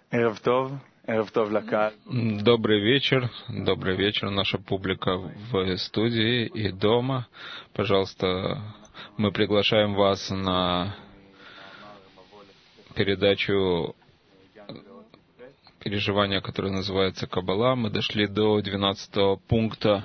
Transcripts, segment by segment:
Добрый вечер, наша публика в студии и дома. Пожалуйста, мы приглашаем вас на передачу переживания, которая называется Каббала. Мы дошли до 12-го пункта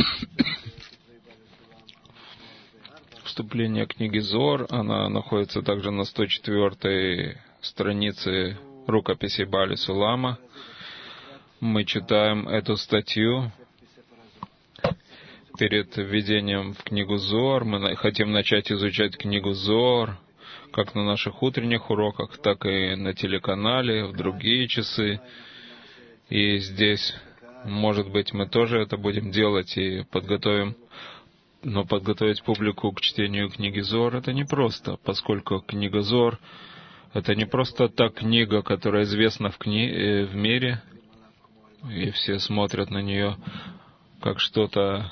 вступления книги Зоар. Она находится также на 104-й странице рукописи Баали Сулама. Мы читаем эту статью перед введением в книгу Зоар. Мы хотим начать изучать книгу Зоар как на наших утренних уроках, так и на телеканале, в другие часы. И здесь, может быть, мы тоже это будем делать и подготовим. Но подготовить публику к чтению книги Зоар — это непросто, поскольку книга Зоар — это не просто та книга, которая известна в мире, и все смотрят на нее как что-то,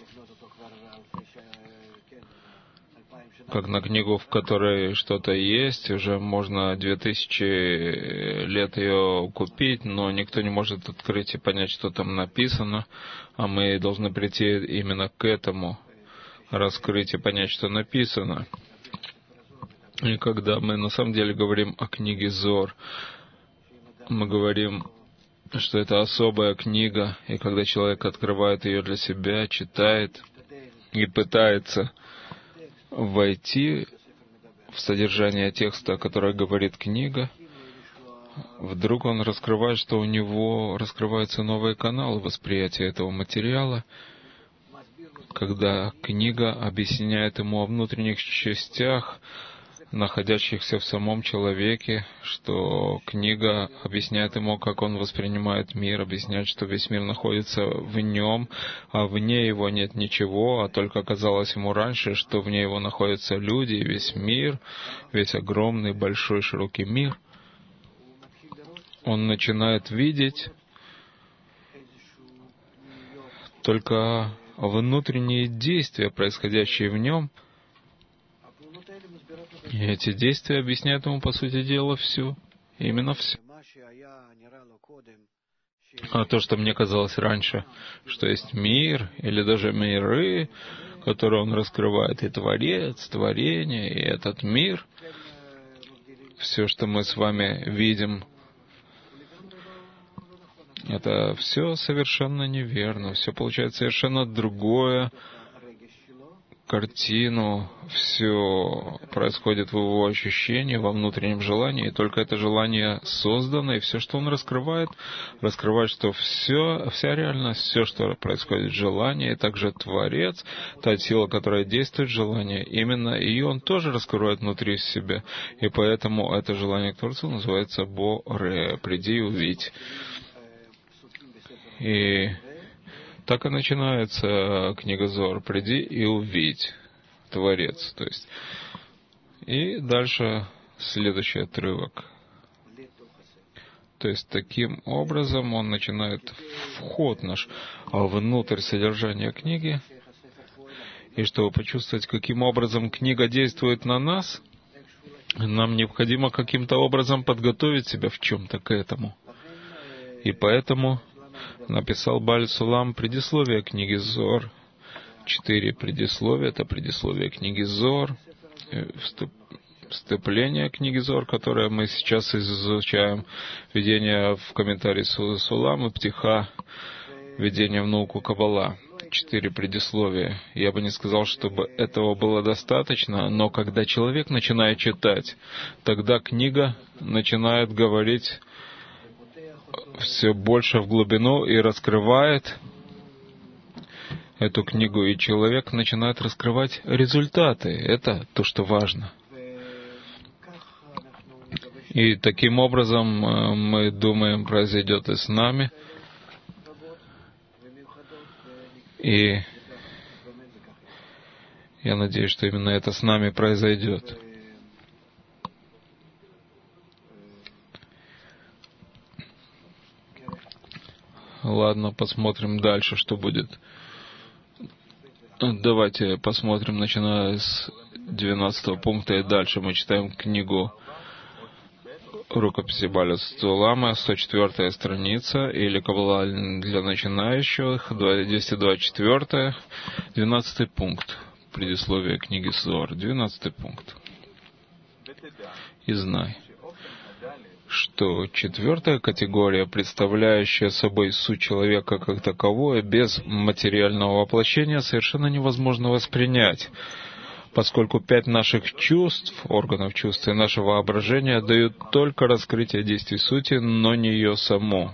как на книгу, в которой что-то есть. Уже можно 2000 лет ее купить, но никто не может открыть и понять, что там написано. А мы должны прийти именно к этому, раскрыть и понять, что написано. И когда мы на самом деле говорим о книге Зоар, мы говорим, что это особая книга, и когда человек открывает ее для себя, читает и пытается войти в содержание текста, которое говорит книга, вдруг он раскрывает, что у него раскрываются новые каналы восприятия этого материала, когда книга объясняет ему о внутренних частях, находящихся в самом человеке, что книга объясняет ему, как он воспринимает мир, объясняет, что весь мир находится в нем, а вне его нет ничего, а только казалось ему раньше, что вне его находятся люди, и весь мир, весь огромный, большой, широкий мир. Он начинает видеть только внутренние действия, происходящие в нем, и эти действия объясняют ему, по сути дела, все. Именно все. А то, что мне казалось раньше, что есть мир, или даже миры, которые он раскрывает, и Творец, творение, и этот мир, все, что мы с вами видим, это все совершенно неверно. Все получается совершенно другое. Картину, все происходит в его ощущении, во внутреннем желании, и только это желание создано, и все, что он раскрывает, что вся реальность, все, что происходит в желании, и также Творец, та сила, которая действует в желании, именно ее он тоже раскрывает внутри себя, и поэтому это желание к Творцу называется Боре, приди и увидь. И так и начинается книга Зоар. Приди и увидь, Творец. То есть. И дальше следующий отрывок. То есть таким образом он начинает вход наш внутрь содержания книги. И чтобы почувствовать, каким образом книга действует на нас, нам необходимо каким-то образом подготовить себя в чем-то к этому. И поэтому написал Бааль Сулам предисловие книги Зоар. 4 предисловия. Это предисловие книги Зоар, вступление книги Зоар, которое мы сейчас изучаем, введение в комментарий Сулам и Птиха, введение в науку Каббала. 4 предисловия. Я бы не сказал, чтобы этого было достаточно, но когда человек начинает читать, тогда книга начинает говорить все больше в глубину и раскрывает эту книгу, и человек начинает раскрывать результаты. Это то, что важно. И таким образом, мы думаем, произойдет и с нами. И я надеюсь, что именно это с нами произойдет. Ладно, посмотрим дальше, что будет. Давайте посмотрим, начиная с 12 пункта и дальше. Мы читаем книгу рукописи Баля Сулама, 104 страница, или Каббала для начинающих, 224, 12 пункт, предисловие книги Зоар, 12 пункт. И знай, что четвертая категория, представляющая собой суть человека как таковое, без материального воплощения, совершенно невозможно воспринять, поскольку 5 наших чувств, органов чувств и нашего воображения дают только раскрытие действий сути, но не ее саму.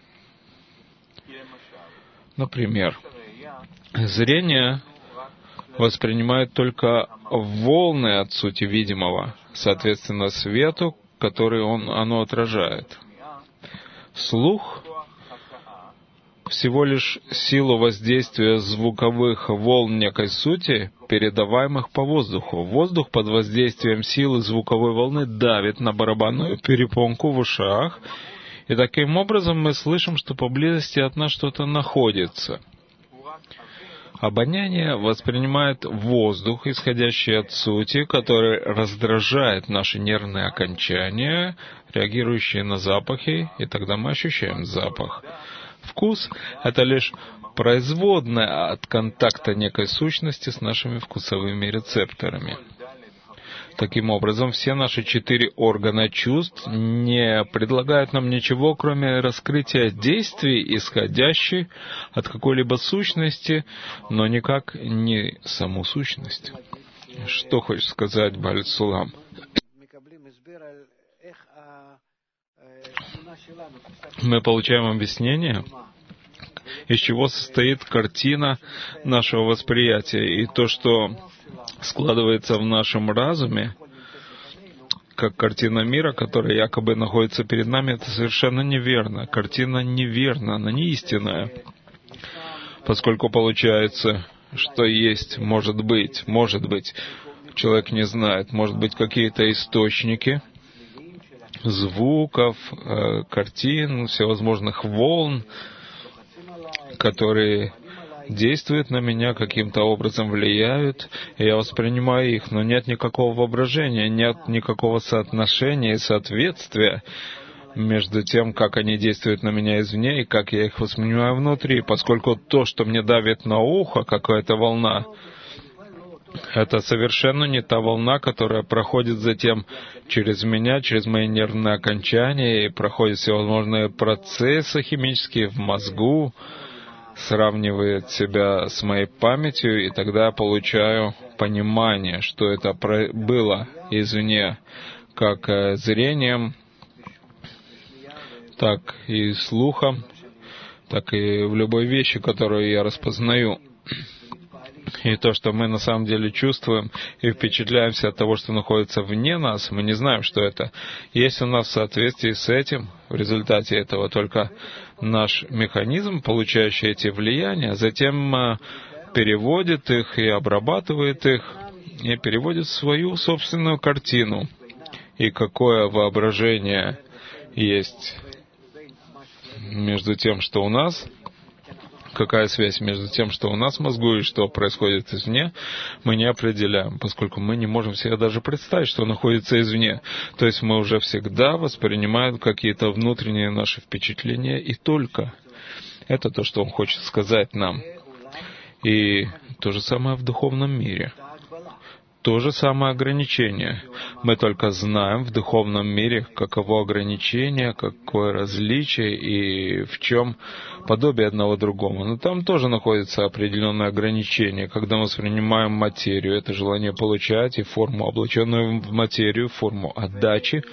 Например, зрение воспринимает только волны от сути видимого, соответственно свету, который оно отражает. Слух всего лишь силу воздействия звуковых волн некой сути, передаваемых по воздуху. Воздух под воздействием силы звуковой волны давит на барабанную перепонку в ушах, и таким образом мы слышим, что поблизости от нас что-то находится. Обоняние воспринимает воздух, исходящий от сути, который раздражает наши нервные окончания, реагирующие на запахи, и тогда мы ощущаем запах. Вкус — это лишь производная от контакта некой сущности с нашими вкусовыми рецепторами. Таким образом, все наши 4 органа чувств не предлагают нам ничего, кроме раскрытия действий, исходящих от какой-либо сущности, но никак не саму сущность. Что хочет сказать Баль Сулам? Мы получаем объяснение, из чего состоит картина нашего восприятия, и то, что складывается в нашем разуме, как картина мира, которая якобы находится перед нами, это совершенно неверно. Картина неверна, она не истинная. Поскольку получается, что есть, может быть, человек не знает, может быть, какие-то источники звуков, картин, всевозможных волн, которые действуют на меня, каким-то образом влияют, и я воспринимаю их, но нет никакого воображения, нет никакого соотношения и соответствия между тем, как они действуют на меня извне и как я их воспринимаю внутри, поскольку то, что мне давит на ухо, какая-то волна, это совершенно не та волна, которая проходит затем через меня, через мои нервные окончания, и проходит всевозможные процессы химические в мозгу, сравнивает себя с моей памятью, и тогда я получаю понимание, что это было извне, как зрением, так и слухом, так и в любой вещи, которую я распознаю. И то, что мы на самом деле чувствуем и впечатляемся от того, что находится вне нас, мы не знаем, что это. Есть у нас в соответствии с этим, в результате этого только наш механизм, получающий эти влияния, затем переводит их и обрабатывает их, и переводит в свою собственную картину. И какое воображение есть между тем, что у нас, какая связь между тем, что у нас в мозгу и что происходит извне, мы не определяем, поскольку мы не можем себе даже представить, что находится извне. То есть мы уже всегда воспринимаем какие-то внутренние наши впечатления, и только. Это то, что он хочет сказать нам. И то же самое в духовном мире. То же самое ограничение. Мы только знаем в духовном мире, каково ограничение, какое различие и в чем подобие одного другому. Но там тоже находится определенное ограничение. Когда мы воспринимаем материю, это желание получать и форму, облаченную в материю, форму отдачи.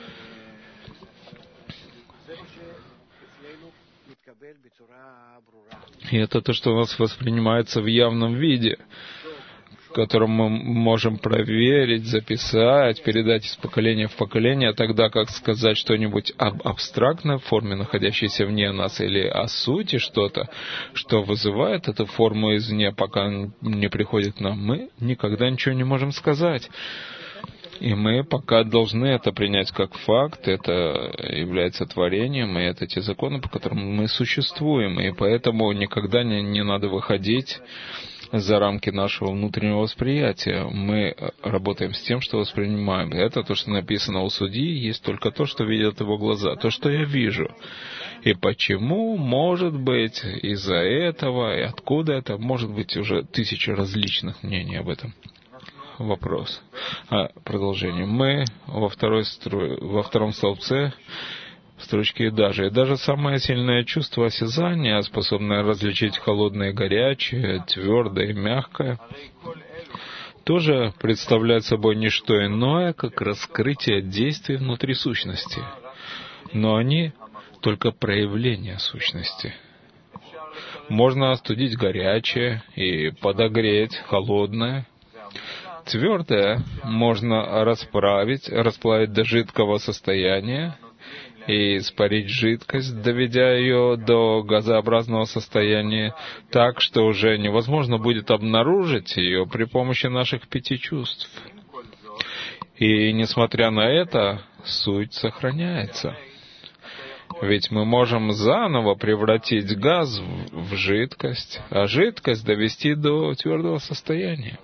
И это то, что у нас воспринимается в явном виде, которым мы можем проверить, записать, передать из поколения в поколение, тогда как сказать что-нибудь об абстрактной форме, находящейся вне нас, или о сути что-то, что вызывает эту форму извне, пока не приходит к нам, мы никогда ничего не можем сказать. И мы пока должны это принять как факт, это является творением, и это те законы, по которым мы существуем, и поэтому никогда не надо выходить за рамки нашего внутреннего восприятия. Мы работаем с тем, что воспринимаем. Это то, что написано у судьи, есть только то, что видят его глаза, то, что я вижу. И почему, может быть, из-за этого, и откуда это, может быть, уже 1000 различных мнений об этом. Вопрос. Продолжение. Мы во втором столбце строчки даже. И даже самое сильное чувство осязания, способное различить холодное и горячее, твердое и мягкое, тоже представляет собой не что иное, как раскрытие действий внутри сущности. Но они только проявление сущности. Можно остудить горячее и подогреть холодное. Твердое можно расплавить до жидкого состояния и испарить жидкость, доведя ее до газообразного состояния так, что уже невозможно будет обнаружить ее при помощи наших 5 чувств. И несмотря на это, суть сохраняется. Ведь мы можем заново превратить газ в жидкость, а жидкость довести до твердого состояния.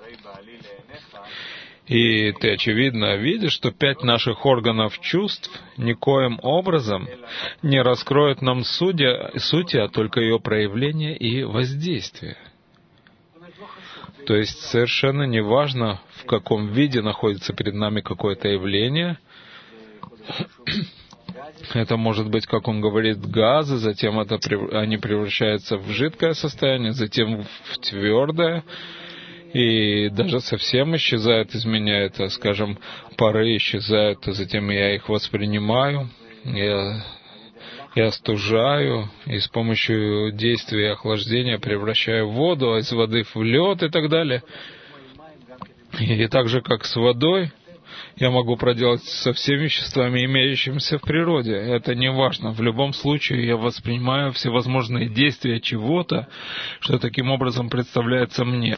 И ты, очевидно, видишь, что 5 наших органов чувств никоим образом не раскроют нам сути, а только ее проявление и воздействие. То есть совершенно не важно, в каком виде находится перед нами какое-то явление. Это может быть, как он говорит, газы, затем они превращаются в жидкое состояние, затем в твердое. И даже совсем исчезает из меня это, скажем, пары исчезают, а затем я их воспринимаю, я остужаю, и с помощью действия охлаждения превращаю воду, а из воды в лед и так далее. И так же, как с водой, я могу проделать со всеми веществами, имеющимися в природе. Это не важно. В любом случае я воспринимаю всевозможные действия чего-то, что таким образом представляется мне.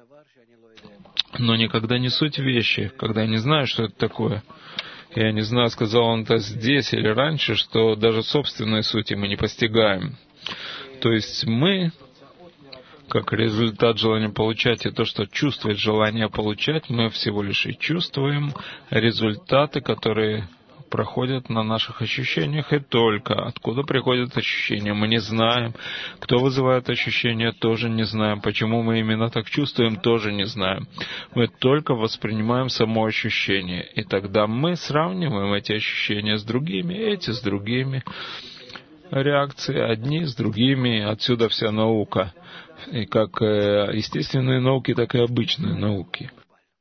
Но никогда не суть вещи, когда я не знаю, что это такое. Я не знаю, сказал он это здесь или раньше, что даже собственной сути мы не постигаем. То есть мы, как результат желания получать и то, что чувствует желание получать, мы всего лишь и чувствуем результаты, которые проходят на наших ощущениях, и только откуда приходят ощущения, мы не знаем. Кто вызывает ощущения, тоже не знаем. Почему мы именно так чувствуем, тоже не знаем. Мы только воспринимаем само ощущение, и тогда мы сравниваем эти ощущения с другими, эти с другими. Реакции одни с другими, отсюда вся наука. И как естественные науки, так и обычные науки.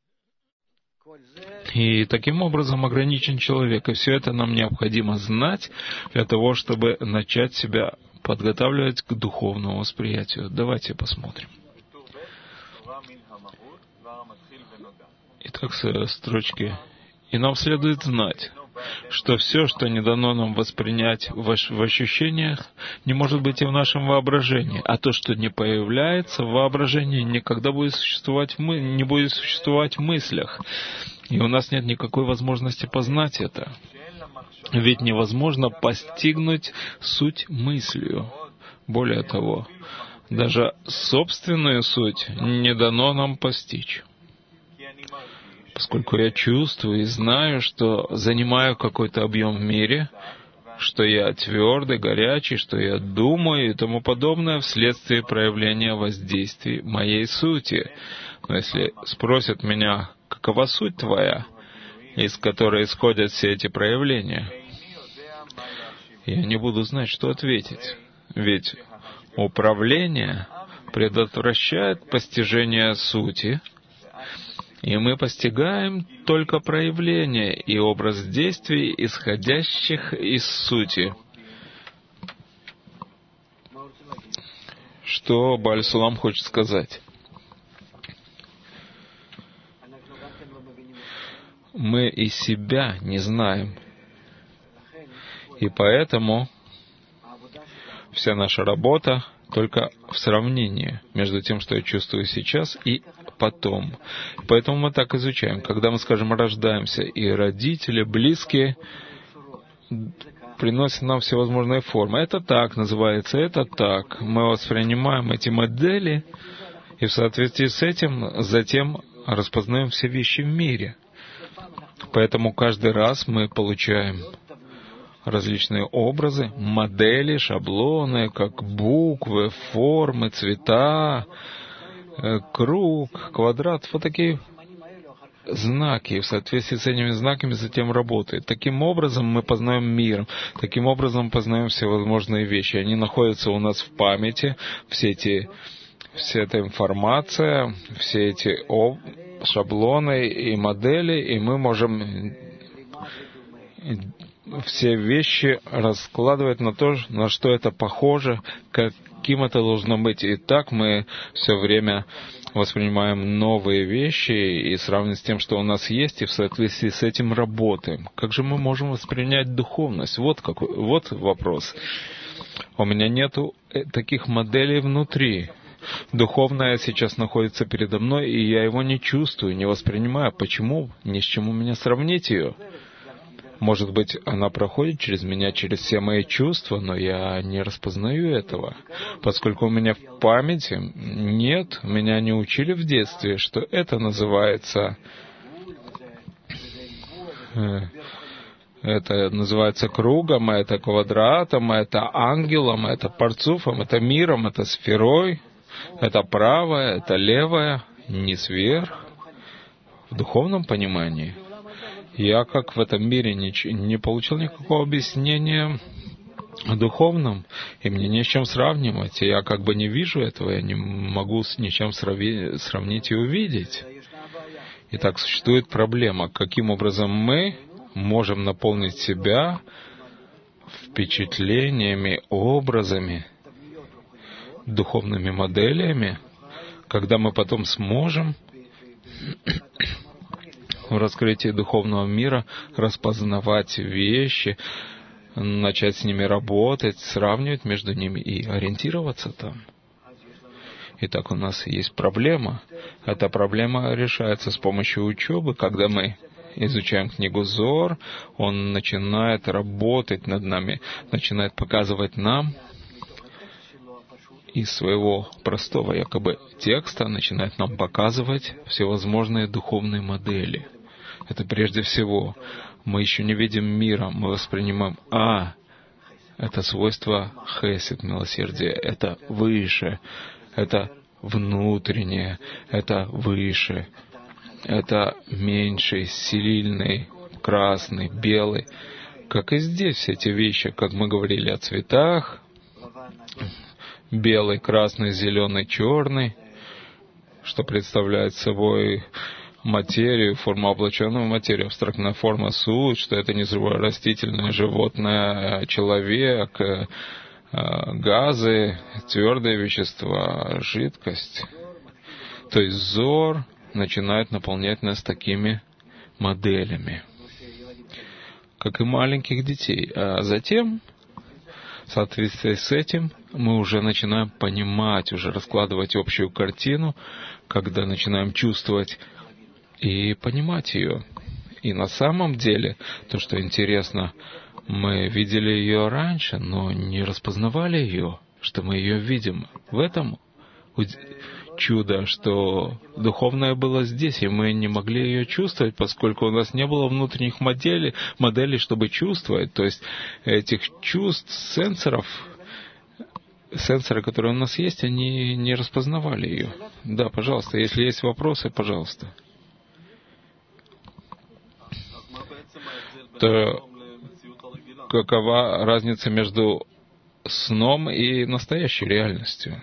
И таким образом ограничен человек. И все это нам необходимо знать для того, чтобы начать себя подготавливать к духовному восприятию. Давайте посмотрим. Итак, с строчки. И нам следует знать, что все, что не дано нам воспринять в ощущениях, не может быть и в нашем воображении, а то, что не появляется в воображении, никогда не будет существовать в мыслях. И у нас нет никакой возможности познать это. Ведь невозможно постигнуть суть мыслью. Более того, даже собственную суть не дано нам постичь. Поскольку я чувствую и знаю, что занимаю какой-то объем в мире, что я твердый, горячий, что я думаю и тому подобное вследствие проявления воздействий моей сути. Но если спросят меня, какова суть твоя, из которой исходят все эти проявления, я не буду знать, что ответить. Ведь управление предотвращает постижение сути, и мы постигаем только проявление и образ действий, исходящих из сути. Что Бааль Сулам хочет сказать? Мы и себя не знаем. И поэтому вся наша работа только в сравнении между тем, что я чувствую сейчас, и потом. Поэтому мы так изучаем. Когда мы, скажем, рождаемся, и родители, близкие приносят нам всевозможные формы. Это так называется, это так. Мы воспринимаем эти модели И в соответствии с этим затем распознаем все вещи в мире. Поэтому каждый раз мы получаем различные образы, модели, шаблоны, как буквы, формы, цвета, круг, квадрат, вот такие знаки. И в соответствии с этими знаками затем работает. Таким образом мы познаем мир, таким образом познаем всевозможные вещи. Они находятся у нас в памяти, вся эта информация, все эти шаблоны и модели, и мы можем все вещи раскладывать на то, на что это похоже, каким это должно быть. И так мы все время воспринимаем новые вещи и сравниваем с тем, что у нас есть, и в соответствии с этим работаем. Как же мы можем воспринять духовность? Вот вопрос. У меня нету таких моделей внутри. Духовное сейчас находится передо мной, и я его не чувствую, не воспринимаю. Почему? Ни с чем у меня сравнить ее. Может быть, она проходит через меня, через все мои чувства, но я не распознаю этого, поскольку у меня в памяти нет, меня не учили в детстве, что это называется кругом, это квадратом, это ангелом, это парцуфом, это миром, это сферой, это правое, это левое, низ вверх. В духовном понимании я, как в этом мире, не получил никакого объяснения о духовном, и мне не с чем сравнивать. И я как бы не вижу этого, я не могу с ничем сравнить и увидеть. Итак, существует проблема, каким образом мы можем наполнить себя впечатлениями, образами, духовными моделями, когда мы потом сможем в раскрытии духовного мира распознавать вещи, начать с ними работать, сравнивать между ними и ориентироваться там. Итак, у нас есть проблема. Эта проблема решается с помощью учебы. Когда мы изучаем книгу Зоар, он начинает работать над нами, начинает показывать нам из своего простого якобы текста, начинает нам показывать всевозможные духовные модели. Это прежде всего. Мы еще не видим мира, мы воспринимаем, это свойство хесед, милосердия, это выше, это внутреннее, это выше, это меньший, сильный, красный, белый. Как и здесь все эти вещи, как мы говорили о цветах, белый, красный, зеленый, черный, что представляет собой материю, форму облаченную материю, абстрактная форма суть, что это не растительное, животное, человек, газы, твердые вещества, жидкость. То есть Зоар начинает наполнять нас такими моделями, как и маленьких детей. А затем, в соответствии с этим, мы уже начинаем понимать, уже раскладывать общую картину, когда начинаем чувствовать и понимать ее. И на самом деле, то, что интересно, мы видели ее раньше, но не распознавали ее, что мы ее видим. В этом чудо, что духовное было здесь, и мы не могли ее чувствовать, поскольку у нас не было внутренних моделей, чтобы чувствовать. То есть этих чувств, сенсоры, которые у нас есть, они не распознавали ее. Да, пожалуйста, если есть вопросы, пожалуйста. То какова разница между сном и настоящей реальностью?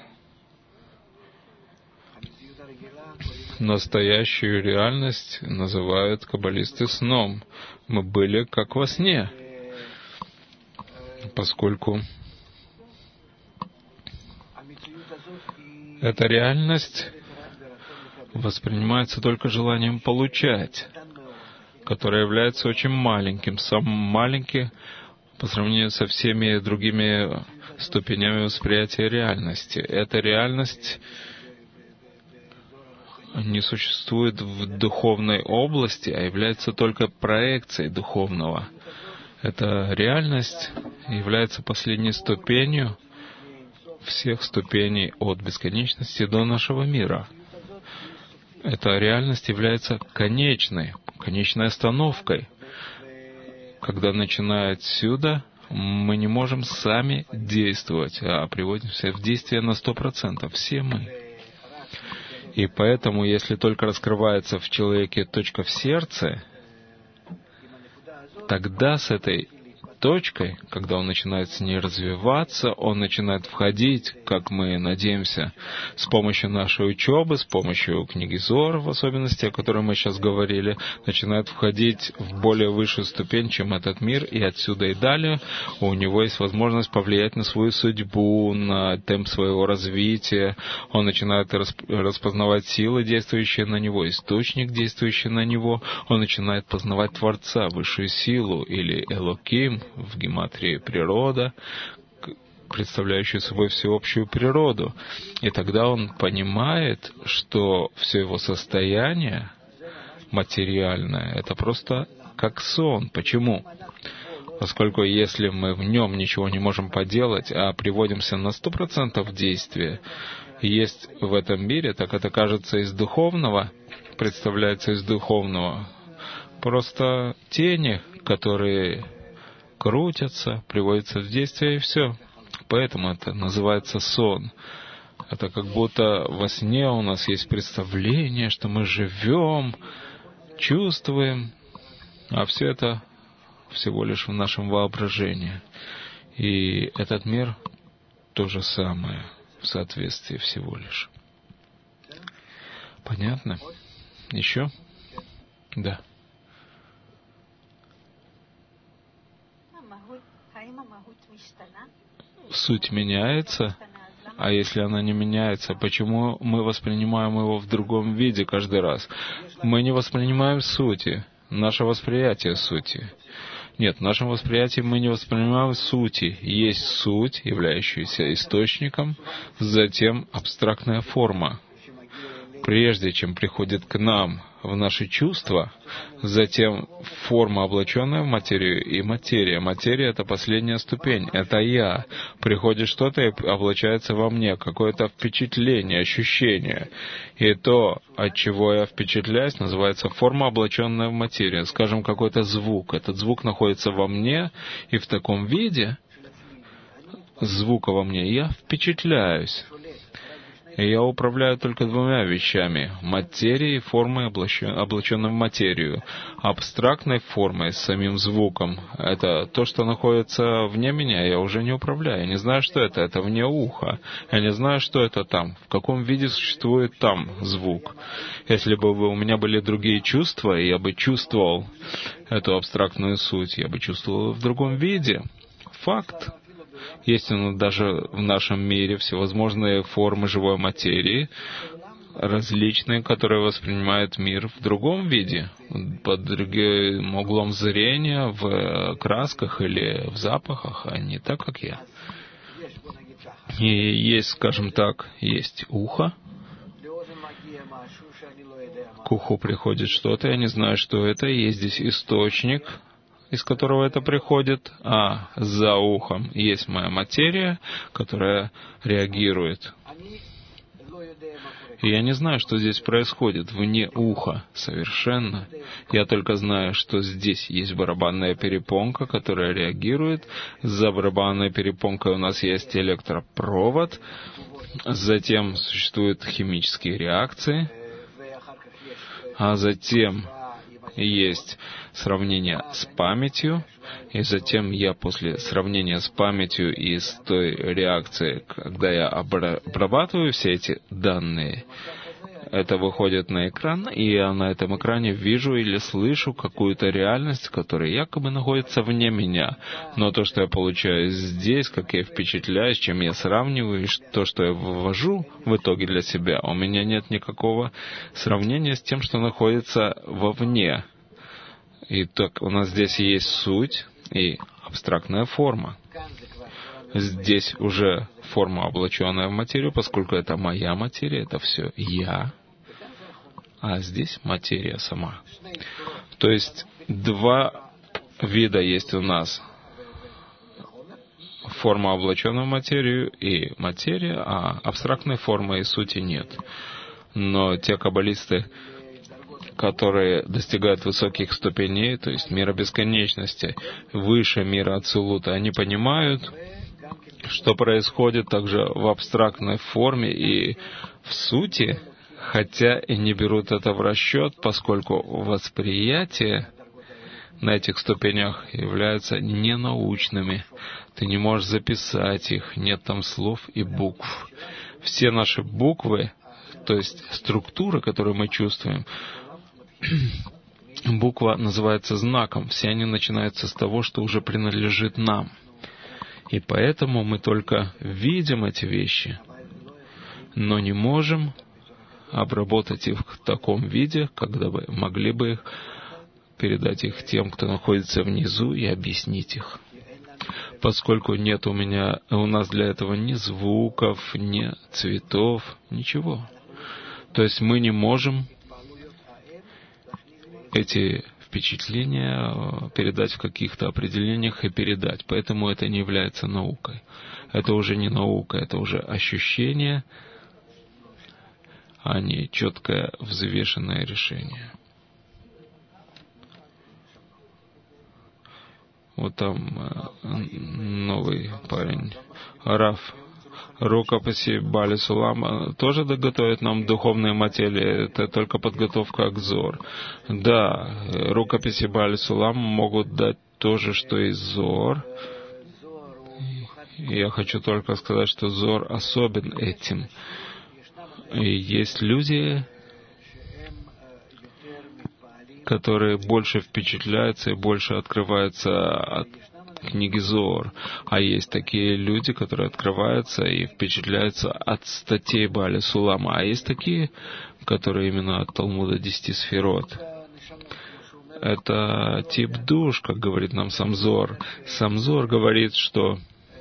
Настоящую реальность называют каббалисты сном. Мы были как во сне, поскольку эта реальность воспринимается только желанием получать, которое является очень маленьким, самым маленьким по сравнению со всеми другими ступенями восприятия реальности. Эта реальность не существует в духовной области, а является только проекцией духовного. Эта реальность является последней ступенью всех ступеней от бесконечности до нашего мира. Эта реальность является конечной остановкой. Когда начиная отсюда, мы не можем сами действовать, а приводимся в действие на 100%. Все мы. И поэтому, если только раскрывается в человеке точка в сердце, тогда с этой точкой, когда он начинает с ней развиваться, он начинает входить, как мы надеемся, с помощью нашей учебы, с помощью книги Зоар, в особенности, о которой мы сейчас говорили, начинает входить в более высшую ступень, чем этот мир, и отсюда и далее у него есть возможность повлиять на свою судьбу, на темп своего развития. Он начинает распознавать силы, действующие на него, источник, действующий на него. Он начинает познавать Творца, высшую силу, или Элоким, в гематрии природа, представляющую собой всеобщую природу. И тогда он понимает, что все его состояние материальное — это просто как сон. Почему? Поскольку если мы в нем ничего не можем поделать, а приводимся на 100% действия, есть в этом мире, так это кажется из духовного, представляется из духовного, просто тени, которые крутятся, приводятся в действие, и все. Поэтому это называется сон. Это как будто во сне у нас есть представление, что мы живем, чувствуем, а все это всего лишь в нашем воображении. И этот мир то же самое, в соответствии всего лишь. Понятно? Еще? Да. Суть меняется, а если она не меняется, почему мы воспринимаем его в другом виде каждый раз? Мы не воспринимаем сути, наше восприятие сути. Нет, в нашем восприятии мы не воспринимаем сути. Есть суть, являющаяся источником, затем абстрактная форма. Прежде чем приходит к нам в наши чувства, затем форма, облаченная в материю, и материя. Материя — это последняя ступень, это я. Приходит что-то и облачается во мне, какое-то впечатление, ощущение. И то, от чего я впечатляюсь, называется форма, облаченная в материю. Скажем, какой-то звук. Этот звук находится во мне, и в таком виде звука во мне я впечатляюсь. И я управляю только двумя вещами — материей и формой, облаченной в материю. Абстрактной формой, с самим звуком — это то, что находится вне меня, я уже не управляю. Я не знаю, что это вне уха. Я не знаю, что это там, в каком виде существует там звук. Если бы у меня были другие чувства, и я бы чувствовал эту абстрактную суть, я бы чувствовал в другом виде. Факт. Есть даже в нашем мире всевозможные формы живой материи, различные, которые воспринимают мир в другом виде, под другим углом зрения, в красках или в запахах, а не так, как я. И есть, скажем так, есть ухо. К уху приходит что-то, я не знаю, что это, есть здесь источник, из которого это приходит, а за ухом есть моя материя, которая реагирует. И я не знаю, что здесь происходит вне уха совершенно. Я только знаю, что здесь есть барабанная перепонка, которая реагирует. За барабанной перепонкой у нас есть электропровод. Затем существуют химические реакции. А затем есть сравнение с памятью, и затем я после сравнения с памятью и с той реакцией, когда я обрабатываю все эти данные, это выходит на экран, и я на этом экране вижу или слышу какую-то реальность, которая якобы находится вне меня. Но то, что я получаю здесь, как я впечатляюсь, чем я сравниваю, и то, что я вывожу в итоге для себя, у меня нет никакого сравнения с тем, что находится вовне. И так у нас здесь есть суть и абстрактная форма. Здесь уже форма, облаченная в материю, поскольку это моя материя, это все я, а здесь материя сама. То есть два вида есть у нас. форма облачена в материю и материя, а абстрактной формы и сути нет. Но те каббалисты, которые достигают высоких ступеней, то есть мира бесконечности, выше мира Ацилута, они понимают, что происходит также в абстрактной форме и в сути, хотя и не берут это в расчет, поскольку восприятие на этих ступенях являются ненаучными. Ты не можешь записать их, нет там слов и букв. Все наши буквы, то есть структура, которую мы чувствуем, буква называется знаком. Все они начинаются с того, что уже принадлежит нам. И поэтому мы только видим эти вещи, но не можем обработать их в таком виде, когда бы могли бы их передать их тем, кто находится внизу, и объяснить их. Поскольку нет у нас для этого ни звуков, ни цветов, ничего. То есть мы не можем эти впечатления передать в каких-то определениях и передать. Поэтому это не является наукой. Это уже не наука, это уже ощущение, а не четкое взвешенное решение. Вот там новый парень, Раф. Рукописи Бали Сулама тоже готовят нам духовные материи, это только подготовка к Зор. Да, рукописи Бали Сулама могут дать то же, что и Зор. И я хочу только сказать, что Зор особен этим. И есть люди, которые больше впечатляются и больше открываются от книги Зоор. А есть такие люди, которые открываются и впечатляются от статей Бали Сулама. А есть такие, которые именно от Талмуда 10 сферот. Это тип душ, как говорит нам сам Зоор. Сам Зоор говорит, что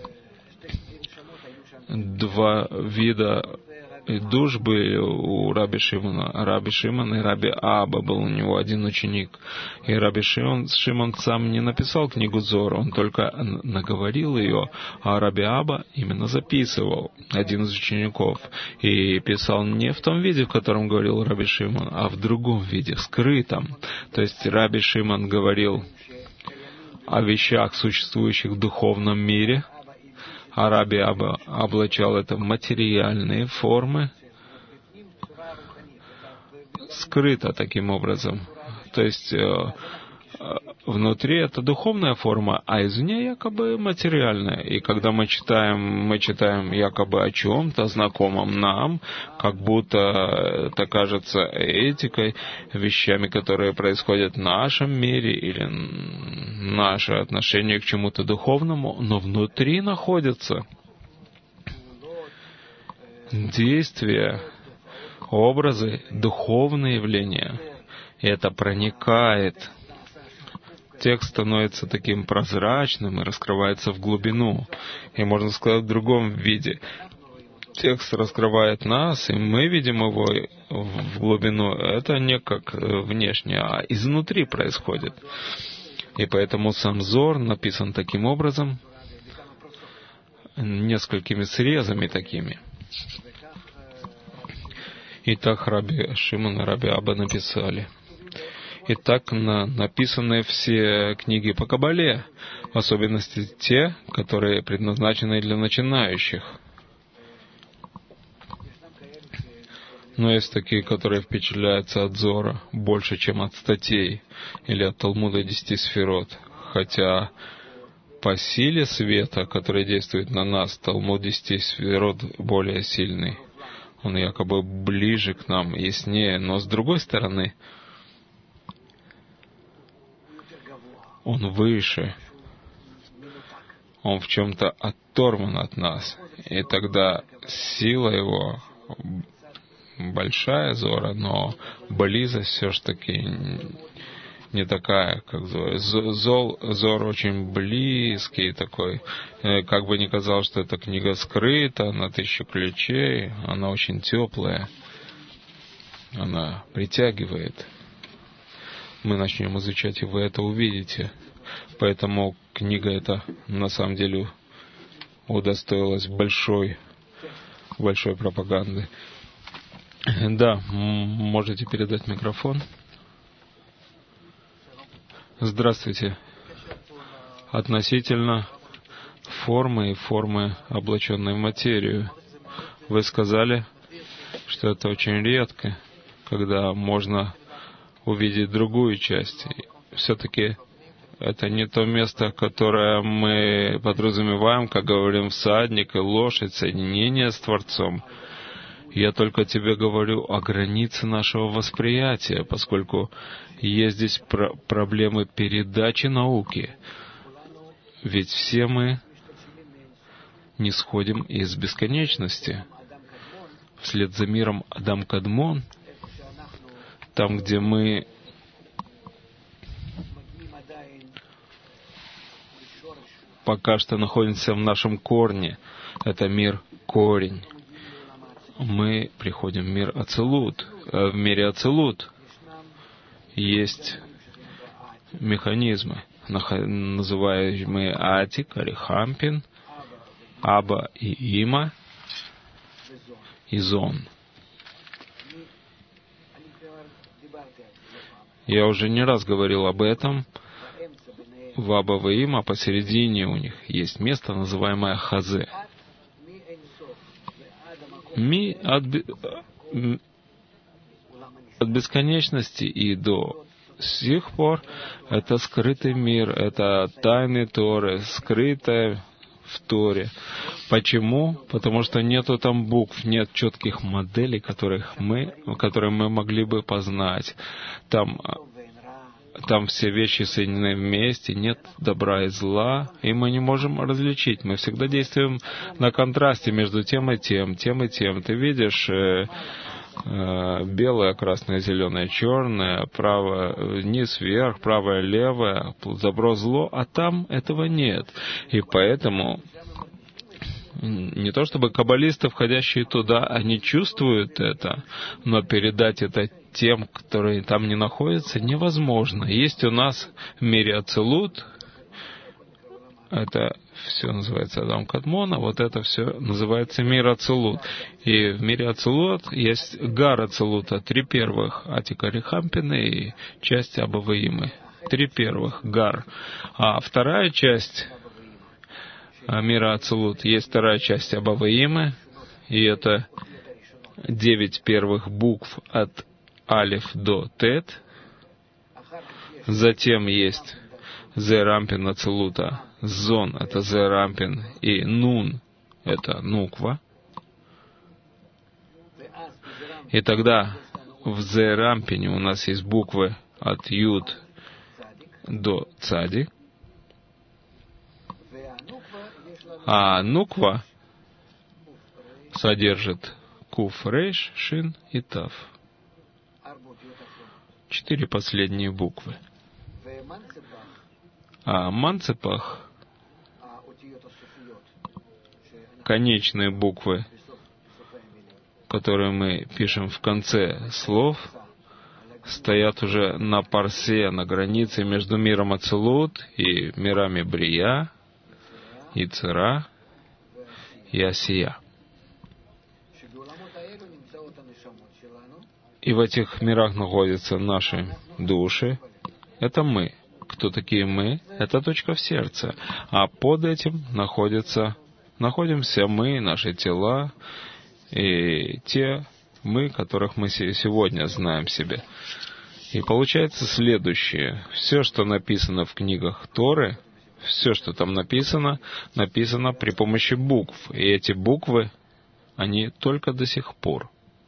два вида душ были у Раби Шимона. Раби Шимон и Раби Аба был у него один ученик. И Раби Шимон сам не написал книгу Зор, он только наговорил ее, а Раби Аба именно записывал, один из учеников. И писал не в том виде, в котором говорил Раби Шимон, а в другом виде, скрытом. То есть Раби Шимон говорил о вещах, существующих в духовном мире, а Раби Аба облачал это в материальные формы, скрыто таким образом. То есть внутри это духовная форма, а извне якобы материальная. И когда мы читаем якобы о чем-то знакомом нам, как будто это кажется этикой, вещами, которые происходят в нашем мире, или наше отношение к чему-то духовному, но внутри находятся действия, образы, духовные явления. И это проникает. Текст становится таким прозрачным и раскрывается в глубину. И можно сказать в другом виде. Текст раскрывает нас, и мы видим его в глубину. Это не как внешне, а изнутри происходит. И поэтому сам Зор написан таким образом, несколькими срезами такими. И так Раби Шимон и Раби Аба написали. И так написаны все книги по Кабале, в особенности те, которые предназначены для начинающих. Но есть такие, которые впечатляются от Зора больше, чем от статей или от Талмуда 10 сферот. Хотя по силе света, который действует на нас, Талмуд 10 сферот более сильный. Он якобы ближе к нам, яснее, но с другой стороны, он выше. Он в чем-то оторван от нас. И тогда сила его большая Зора, но близость все ж таки не такая, как Зор. Зор очень близкий такой. Как бы ни казалось, что эта книга скрыта на 1000 ключей, она очень теплая. Она притягивает. Мы начнем изучать, и вы это увидите. Поэтому книга эта на самом деле удостоилась большой пропаганды. Да, можете передать микрофон. Здравствуйте. Относительно формы облаченной в материю. Вы сказали, что это очень редко, когда можно увидеть другую часть. Все-таки это не то место, которое мы подразумеваем, как говорим, всадник и лошадь, соединение с Творцом. Я только тебе говорю о границе нашего восприятия, поскольку есть здесь проблемы передачи науки. Ведь все мы не сходим из бесконечности. Вслед за миром Адам Кадмон, там, где мы пока что находимся в нашем корне, это мир корень. Мы приходим в мир Ацилут. В мире Ацилут есть механизмы, называемые Атик, Арихампин, Аба и Има, и Зон. Я уже не раз говорил об этом. В Аба и Има посередине у них есть место, называемое Хазе. От бесконечности и до сих пор это скрытый мир, это тайны Торы, скрытое в Торе. Почему? Потому что нету там букв, нет четких моделей, которые мы могли бы познать. Там все вещи соединены вместе, нет добра и зла, и мы не можем различить. Мы всегда действуем на контрасте между тем и тем. Ты видишь белое, красное, зеленое, черное, правое, низ, вверх, правое, левое, добро, зло, а там этого нет. И поэтому не то чтобы каббалисты, входящие туда, они чувствуют это, но передать это тем, которые там не находятся, невозможно. Есть у нас в мире Ацилут, это все называется Адам Кадмон, а вот это все называется мир Ацилут. И в мире Ацилут есть Гар Ацилута, 3 первых, Атика Рихампина и часть Абаваимы. 3 первых, Гар. А вторая часть мира Ацилут, есть вторая часть Абаваимы, и это 9 первых букв от Алиф до Тет. Затем есть Зерампин Ацилута, Зон — это Зерампин, и Нун — это Нуква. И тогда в Зерампине у нас есть буквы от Юд до Цади. А Нуква содержит Куф, Рейш, Шин и Тав. 4 последние буквы. А Манцепах, конечные буквы, которые мы пишем в конце слов, стоят уже на парсе, на границе между миром Ацилут и мирами Брия, и Цира, и Асия. И в этих мирах находятся наши души. Это мы. Кто такие мы? Это точка в сердце. А под этим находимся мы, наши тела, и те мы, которых мы сегодня знаем себе. И получается следующее. Все, что написано в книгах Торы, все, что там написано при помощи букв. И эти буквы, они только до сих пор.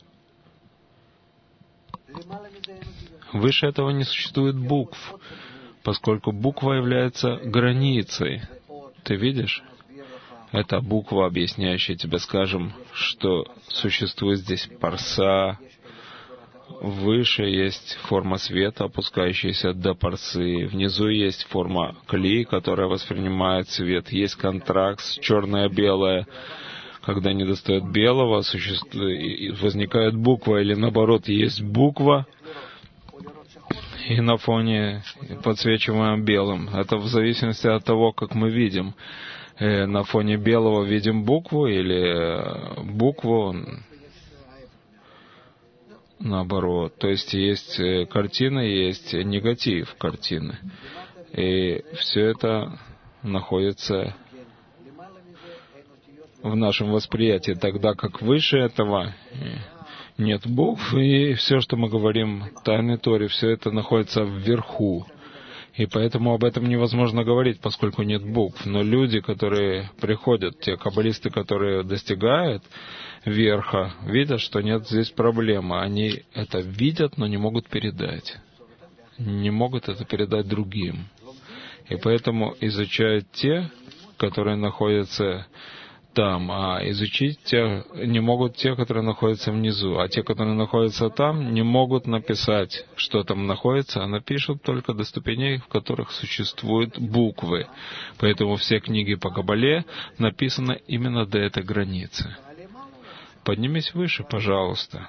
Выше этого не существует букв, поскольку буква является границей. Ты видишь? Это буква, объясняющая тебе, скажем, что существует здесь парса. Выше есть форма света, опускающаяся до парсы. Внизу есть форма кли, которая воспринимает свет. Есть контраст, черное-белое. Когда недостает белого, возникает буква, или наоборот, есть буква, и на фоне подсвечиваем белым. Это в зависимости от того, как мы видим. на фоне белого видим букву или букву наоборот. То есть есть картина, есть негатив картины. И все это находится в нашем восприятии, тогда как выше этого нет букв, и все, что мы говорим в Тайной Торе, все это находится вверху. И поэтому об этом невозможно говорить, поскольку нет букв. Но люди, которые приходят, те каббалисты, которые достигают верха, видят, что нет здесь проблемы. Они это видят, но не могут передать. Не могут это передать другим. И поэтому изучают те, которые находятся там, а изучить не могут те, которые находятся внизу. А те, которые находятся там, не могут написать, что там находится, а напишут только до ступеней, в которых существуют буквы. Поэтому все книги по Каббале написаны именно до этой границы. Поднимись выше, пожалуйста.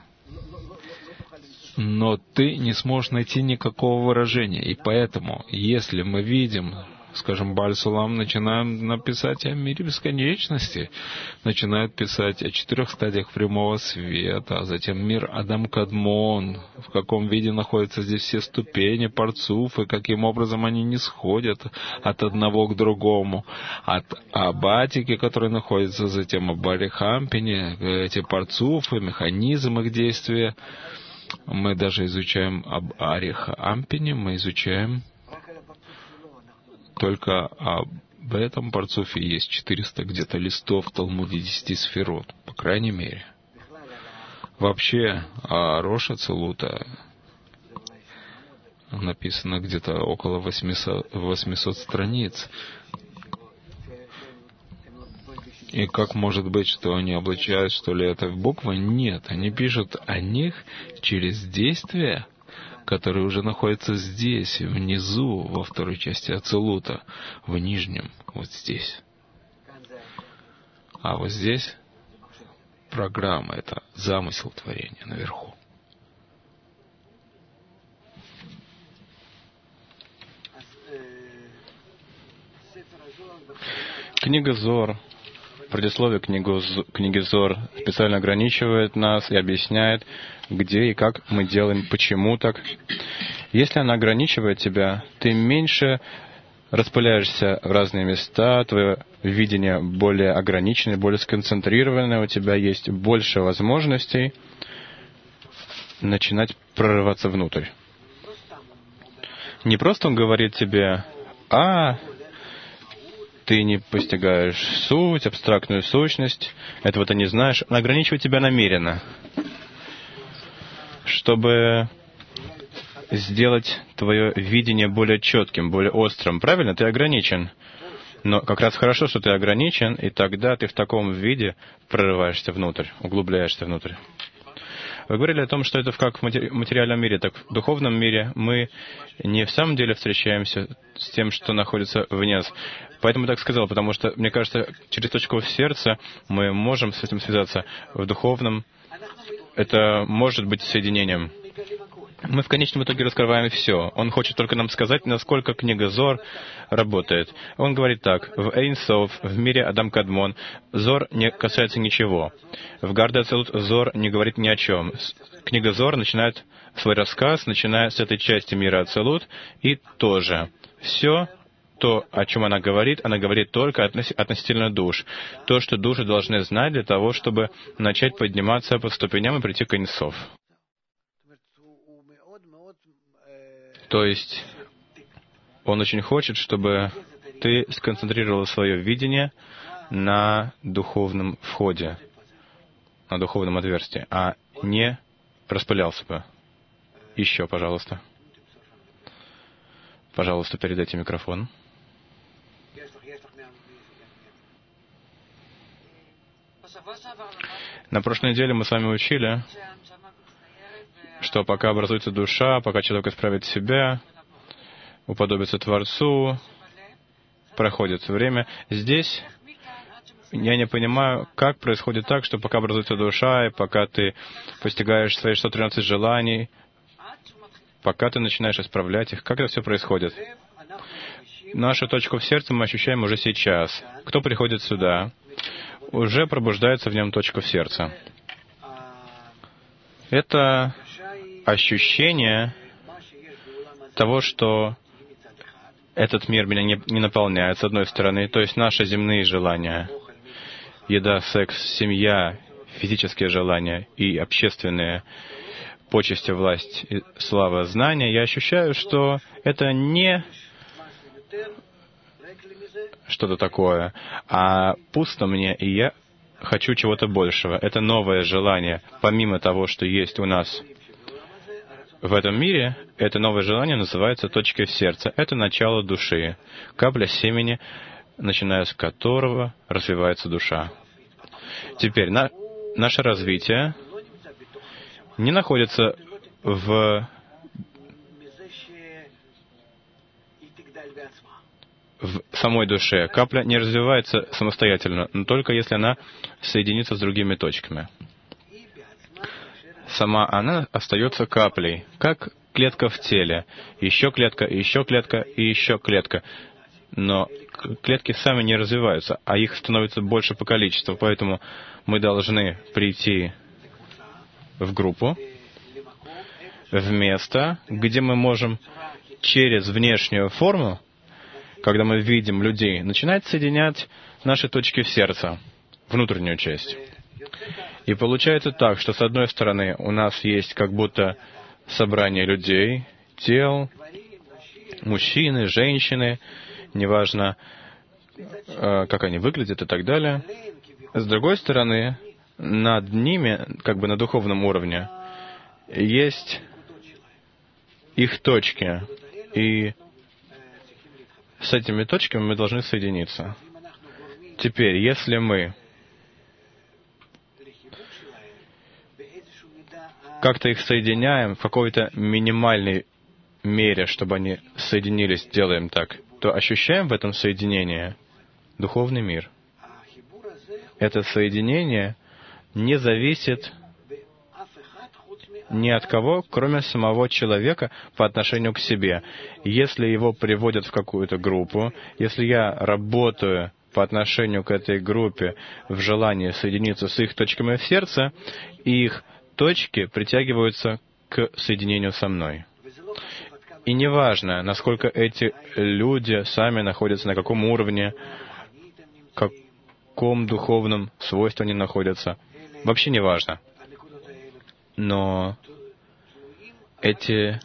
Но ты не сможешь найти никакого выражения. И поэтому, если мы видим, скажем, Бааль-Сулам, начинаем написать о мире бесконечности, начинают писать о 4 стадиях прямого света, а затем мир Адам-Кадмон, в каком виде находятся здесь все ступени, парцуфы, каким образом они не сходят от одного к другому, от Абатики, которые находятся затем об Арихампине, эти парцуфы, механизм их действия. Мы даже изучаем об Арихампине, мы изучаем только об этом парцуфе есть 400 где-то листов в Талмуде 10 сферот, по крайней мере. Вообще, о Рош Ацилута написано где-то около 800 страниц. И как может быть, что они облачают, что ли, это в буквы? Нет, они пишут о них через действия, которые уже находятся здесь, внизу, во второй части Ацилута, в нижнем, вот здесь. А вот здесь программа, это замысел творения наверху. Книга Зор, предисловие книги Зор специально ограничивает нас и объясняет, где и как мы делаем, почему так. Если она ограничивает тебя, ты меньше распыляешься в разные места, твое видение более ограниченное, более сконцентрированное, у тебя есть больше возможностей начинать прорываться внутрь. Не просто он говорит тебе: ты не постигаешь суть, абстрактную сущность, этого ты не знаешь. Он ограничивает тебя намеренно, чтобы сделать твое видение более четким, более острым. Правильно? Ты ограничен. Но как раз хорошо, что ты ограничен, и тогда ты в таком виде прорываешься внутрь, углубляешься внутрь. Вы говорили о том, что это как в материальном мире, так в духовном мире мы не в самом деле встречаемся с тем, что находится вне нас. Поэтому так сказал, потому что, мне кажется, через точку в сердце мы можем с этим связаться. В духовном это может быть соединением. Мы в конечном итоге раскрываем все. Он хочет только нам сказать, насколько книга Зор работает. Он говорит так: в Эйн Соф, в мире Адам Кадмон, Зор не касается ничего. В Гарде Ацилут Зор не говорит ни о чем. Книга Зор начинает свой рассказ, начиная с этой части мира Ацилут, и тоже все то, о чем она говорит только относительно душ. То, что души должны знать для того, чтобы начать подниматься по ступеням и прийти к Эйн Соф. То есть он очень хочет, чтобы ты сконцентрировал свое видение на духовном входе, на духовном отверстии, а не распылялся бы. Еще, пожалуйста. Пожалуйста, передайте микрофон. На прошлой неделе мы с вами учили, что пока образуется душа, пока человек исправит себя, уподобится Творцу, проходит время. Здесь я не понимаю, как происходит так, что пока образуется душа, и пока ты постигаешь свои 113 желаний, пока ты начинаешь исправлять их, как это все происходит? нашу точку в сердце мы ощущаем уже сейчас. Кто приходит сюда, уже пробуждается в нем точка в сердце. Это ощущение того, что этот мир меня не наполняет, с одной стороны, то есть наши земные желания, еда, секс, семья, физические желания и общественные почести, власть, слава, знания, я ощущаю, что это не что-то такое, а пусто мне, и я хочу чего-то большего. Это новое желание, помимо того, что есть у нас в этом мире, это новое желание называется точкой в сердце. Это начало души, капля семени, начиная с которого развивается душа. Теперь, наше развитие не находится в самой душе. Капля не развивается самостоятельно, но только если она соединится с другими точками. Сама она остается каплей, как клетка в теле. Еще клетка, еще клетка и еще клетка. Но клетки сами не развиваются, а их становится больше по количеству. Поэтому мы должны прийти в группу, в место, где мы можем через внешнюю форму, когда мы видим людей, начинать соединять наши точки в сердце, внутреннюю часть. И получается так, что с одной стороны у нас есть как будто собрание людей, тел, мужчины, женщины, неважно, как они выглядят и так далее. С другой стороны, над ними, как бы на духовном уровне, есть их точки. И с этими точками мы должны соединиться. Теперь, если мы как-то их соединяем в какой-то минимальной мере, чтобы они соединились, делаем так, то ощущаем в этом соединении духовный мир. Это соединение не зависит ни от кого, кроме самого человека по отношению к себе. Если его приводят в какую-то группу, если я работаю по отношению к этой группе в желании соединиться с их точками в сердце, их точки притягиваются к соединению со мной. И неважно, насколько эти люди сами находятся, на каком уровне, в каком духовном свойстве они находятся, вообще не важно. Но эти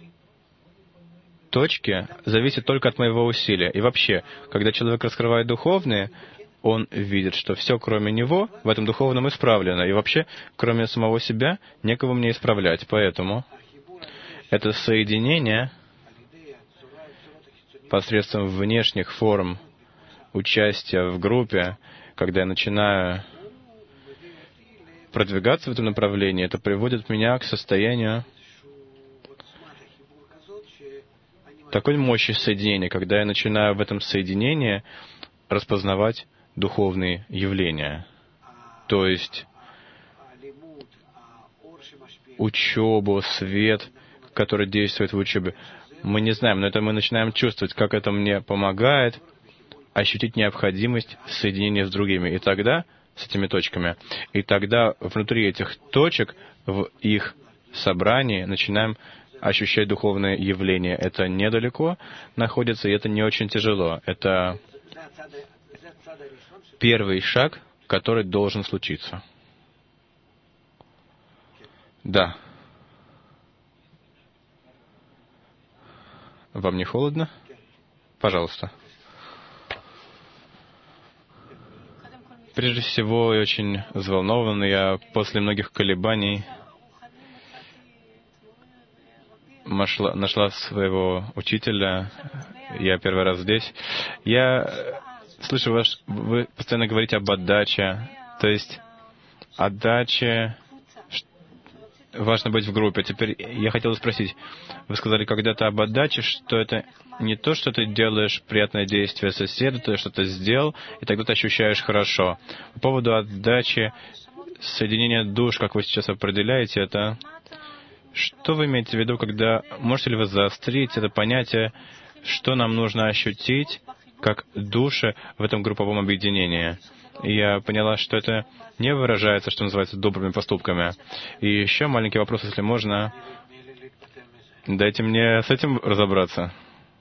точки зависят только от моего усилия. И вообще, когда человек раскрывает духовные, он видит, что все, кроме него, в этом духовном исправлено. И вообще, кроме самого себя, некого мне исправлять. Поэтому это соединение посредством внешних форм участия в группе, когда я начинаю продвигаться в этом направлении, это приводит меня к состоянию такой мощи соединения, когда я начинаю в этом соединении распознавать духовные явления. То есть учебу, свет, который действует в учебе. Мы не знаем, но это мы начинаем чувствовать, как это мне помогает ощутить необходимость соединения с другими. И тогда, с этими точками, и тогда внутри этих точек, в их собрании, начинаем ощущать духовное явление. Это недалеко находится, и это не очень тяжело. Это первый шаг, который должен случиться. Да. Вам не холодно? Пожалуйста. Прежде всего, я очень взволнован. Я после многих колебаний нашла своего учителя. Я первый раз здесь. Я слышу, вы постоянно говорите об отдаче. То есть отдаче важно быть в группе. Теперь я хотел спросить, вы сказали когда-то об отдаче, что это не то, что ты делаешь приятное действие соседу, ты что-то сделал, и тогда ты ощущаешь хорошо. По поводу отдачи, соединения душ, как вы сейчас определяете, это... Что вы имеете в виду, когда... Можете ли вы заострить это понятие, что нам нужно ощутить как души в этом групповом объединении. И я поняла, что это не выражается, что называется, добрыми поступками. И еще маленький вопрос, если можно. Дайте мне с этим разобраться.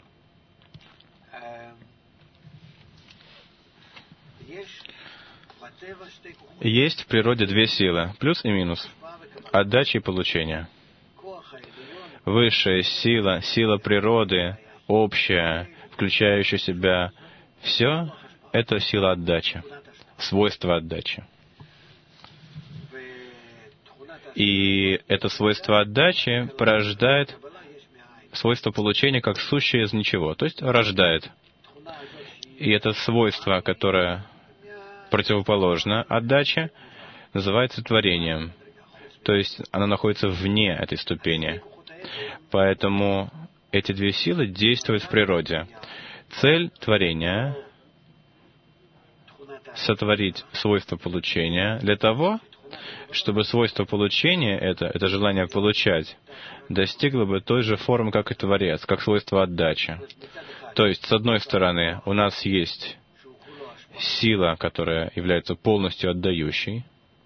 Есть в природе две силы, плюс и минус. Отдача и получение. Высшая сила, сила природы, общая, включающая в себя все, это сила отдачи, свойство отдачи. И это свойство отдачи порождает свойство получения как сущее из ничего, то есть рождает. И это свойство, которое противоположно отдаче, называется творением. То есть оно находится вне этой ступени. Поэтому эти две силы действуют в природе. Цель творения — сотворить свойство получения для того, чтобы свойство получения, это желание получать, достигло бы той же формы, как и Творец, как свойство отдачи. То есть, с одной стороны, у нас есть сила, которая является полностью отдающей.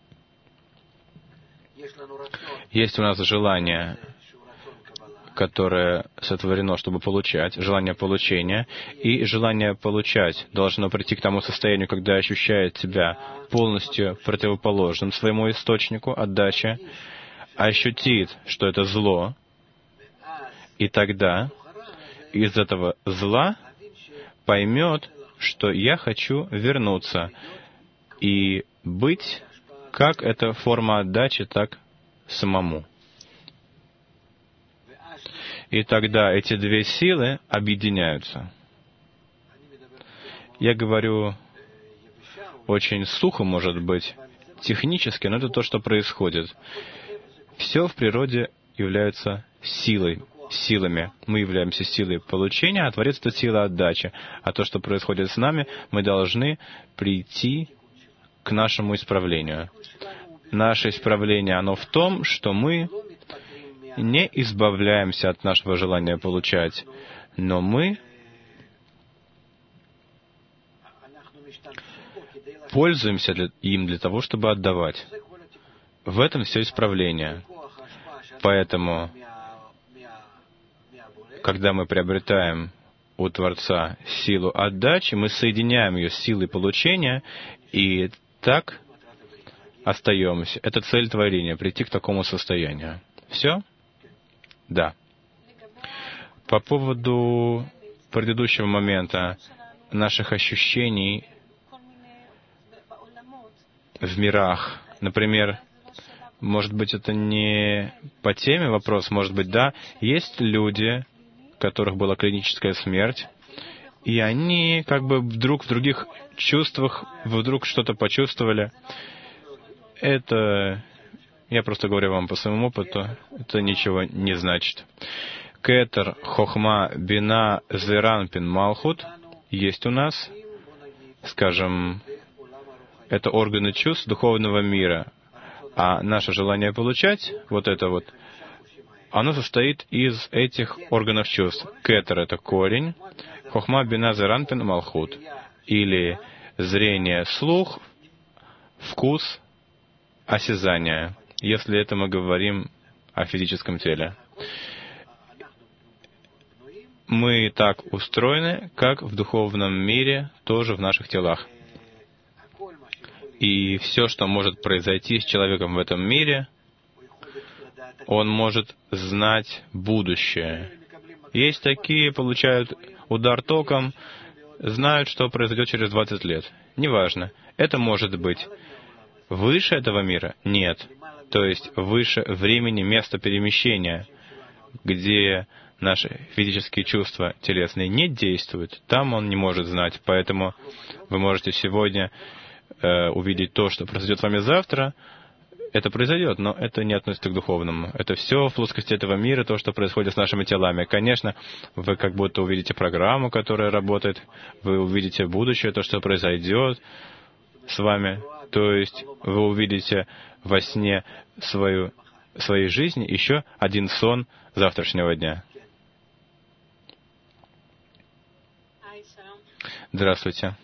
Есть у нас желание, которое сотворено, чтобы получать, желание получения, и желание получать должно прийти к тому состоянию, когда ощущает себя полностью противоположным своему источнику отдачи, ощутит, что это зло, и тогда из этого зла поймет, что я хочу вернуться и быть, как эта форма отдачи, так самому. И тогда эти две силы объединяются. Я говорю очень сухо, может быть, технически, но это то, что происходит. Все в природе является силами. Мы являемся силой получения, а Творец — это сила отдачи. А то, что происходит с нами, мы должны прийти к нашему исправлению. Наше исправление, оно в том, что мы не избавляемся от нашего желания получать, но мы пользуемся им для того, чтобы отдавать. В этом все исправление. Поэтому, когда мы приобретаем у Творца силу отдачи, мы соединяем ее с силой получения, и так остаемся. Это цель творения — прийти к такому состоянию. Все? Да. По поводу предыдущего момента наших ощущений в мирах, например, может быть, это не по теме вопрос, может быть, да, есть люди, у которых была клиническая смерть, и они как бы вдруг в других чувствах вдруг что-то почувствовали. Это, я просто говорю вам по своему опыту, это ничего не значит. Кетер, Хохма, Бина, Зеранпин, Малхут есть у нас, скажем, это органы чувств духовного мира. А наше желание получать, вот это вот, оно состоит из этих органов чувств. Кетер — это корень, Хохма, Бина, Зеранпин, Малхут. Или зрение, слух, вкус, осязание, если это мы говорим о физическом теле. Мы так устроены, как в духовном мире, тоже в наших телах. И все, что может произойти с человеком в этом мире, он может знать будущее. Есть такие, получают удар током, знают, что произойдет через 20 лет. Неважно. Это может быть. Выше этого мира? Нет. То есть выше времени, места перемещения, где наши физические чувства телесные не действуют, там он не может знать. Поэтому вы можете сегодня увидеть то, что произойдет с вами завтра. Это произойдет, но это не относится к духовному. Это все в плоскости этого мира, то, что происходит с нашими телами. Конечно, вы как будто увидите программу, которая работает, вы увидите будущее, то, что произойдет с вами. То есть вы увидите во сне своей жизни еще один сон завтрашнего дня. Здравствуйте.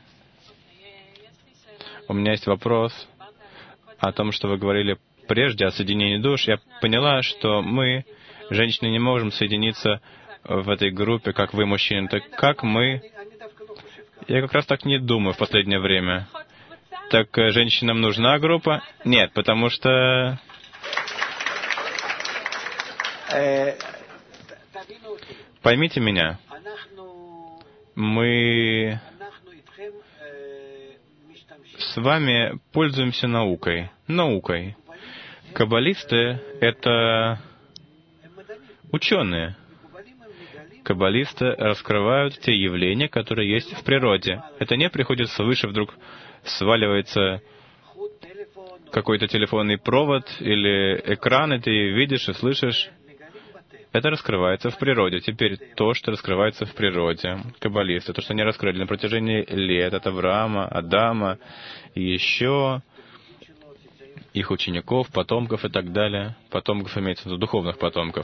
У меня есть вопрос о том, что вы говорили прежде о соединении душ. Я поняла, что мы, женщины, не можем соединиться в этой группе, как вы, мужчины. Так как мы... Я как раз так не думаю в последнее время. Так женщинам нужна группа? Нет, потому что... Поймите меня. Мы с вами пользуемся наукой. Каббалисты — это ученые. Каббалисты раскрывают те явления, которые есть в природе. Это не приходит свыше, вдруг сваливается какой-то телефонный провод или экран, и ты видишь и слышишь. Это раскрывается в природе. Теперь то, что раскрывается в природе, каббалисты, то, что они раскрыли на протяжении лет от Авраама, Адама, и еще их учеников, потомков и так далее. Потомков имеется в виду духовных потомков.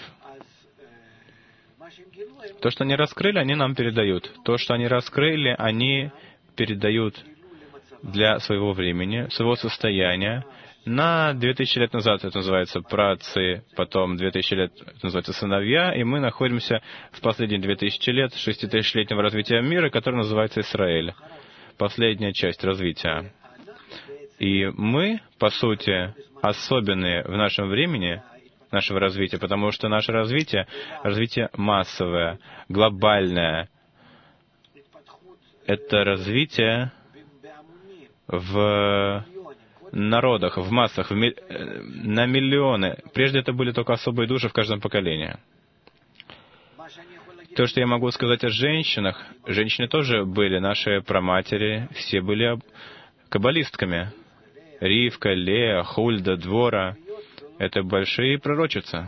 То, что они раскрыли, они нам передают. То, что они раскрыли, они передают для своего времени, своего состояния. На 2000 лет назад это называется праотцы, потом 2000 лет это называется сыновья, и мы находимся в последние 2000 лет 6000-летнего развития мира, который называется Израиль. Последняя часть развития. И мы, по сути, особенные в нашем времени, нашего развития, потому что наше развитие массовое, глобальное. Это развитие в народах, в массах, на миллионы. Прежде это были только особые души в каждом поколении. То, что я могу сказать о женщинах, женщины тоже были, наши праматери, все были каббалистками. Ривка, Лея, Хульда, Двора — это большие пророчицы.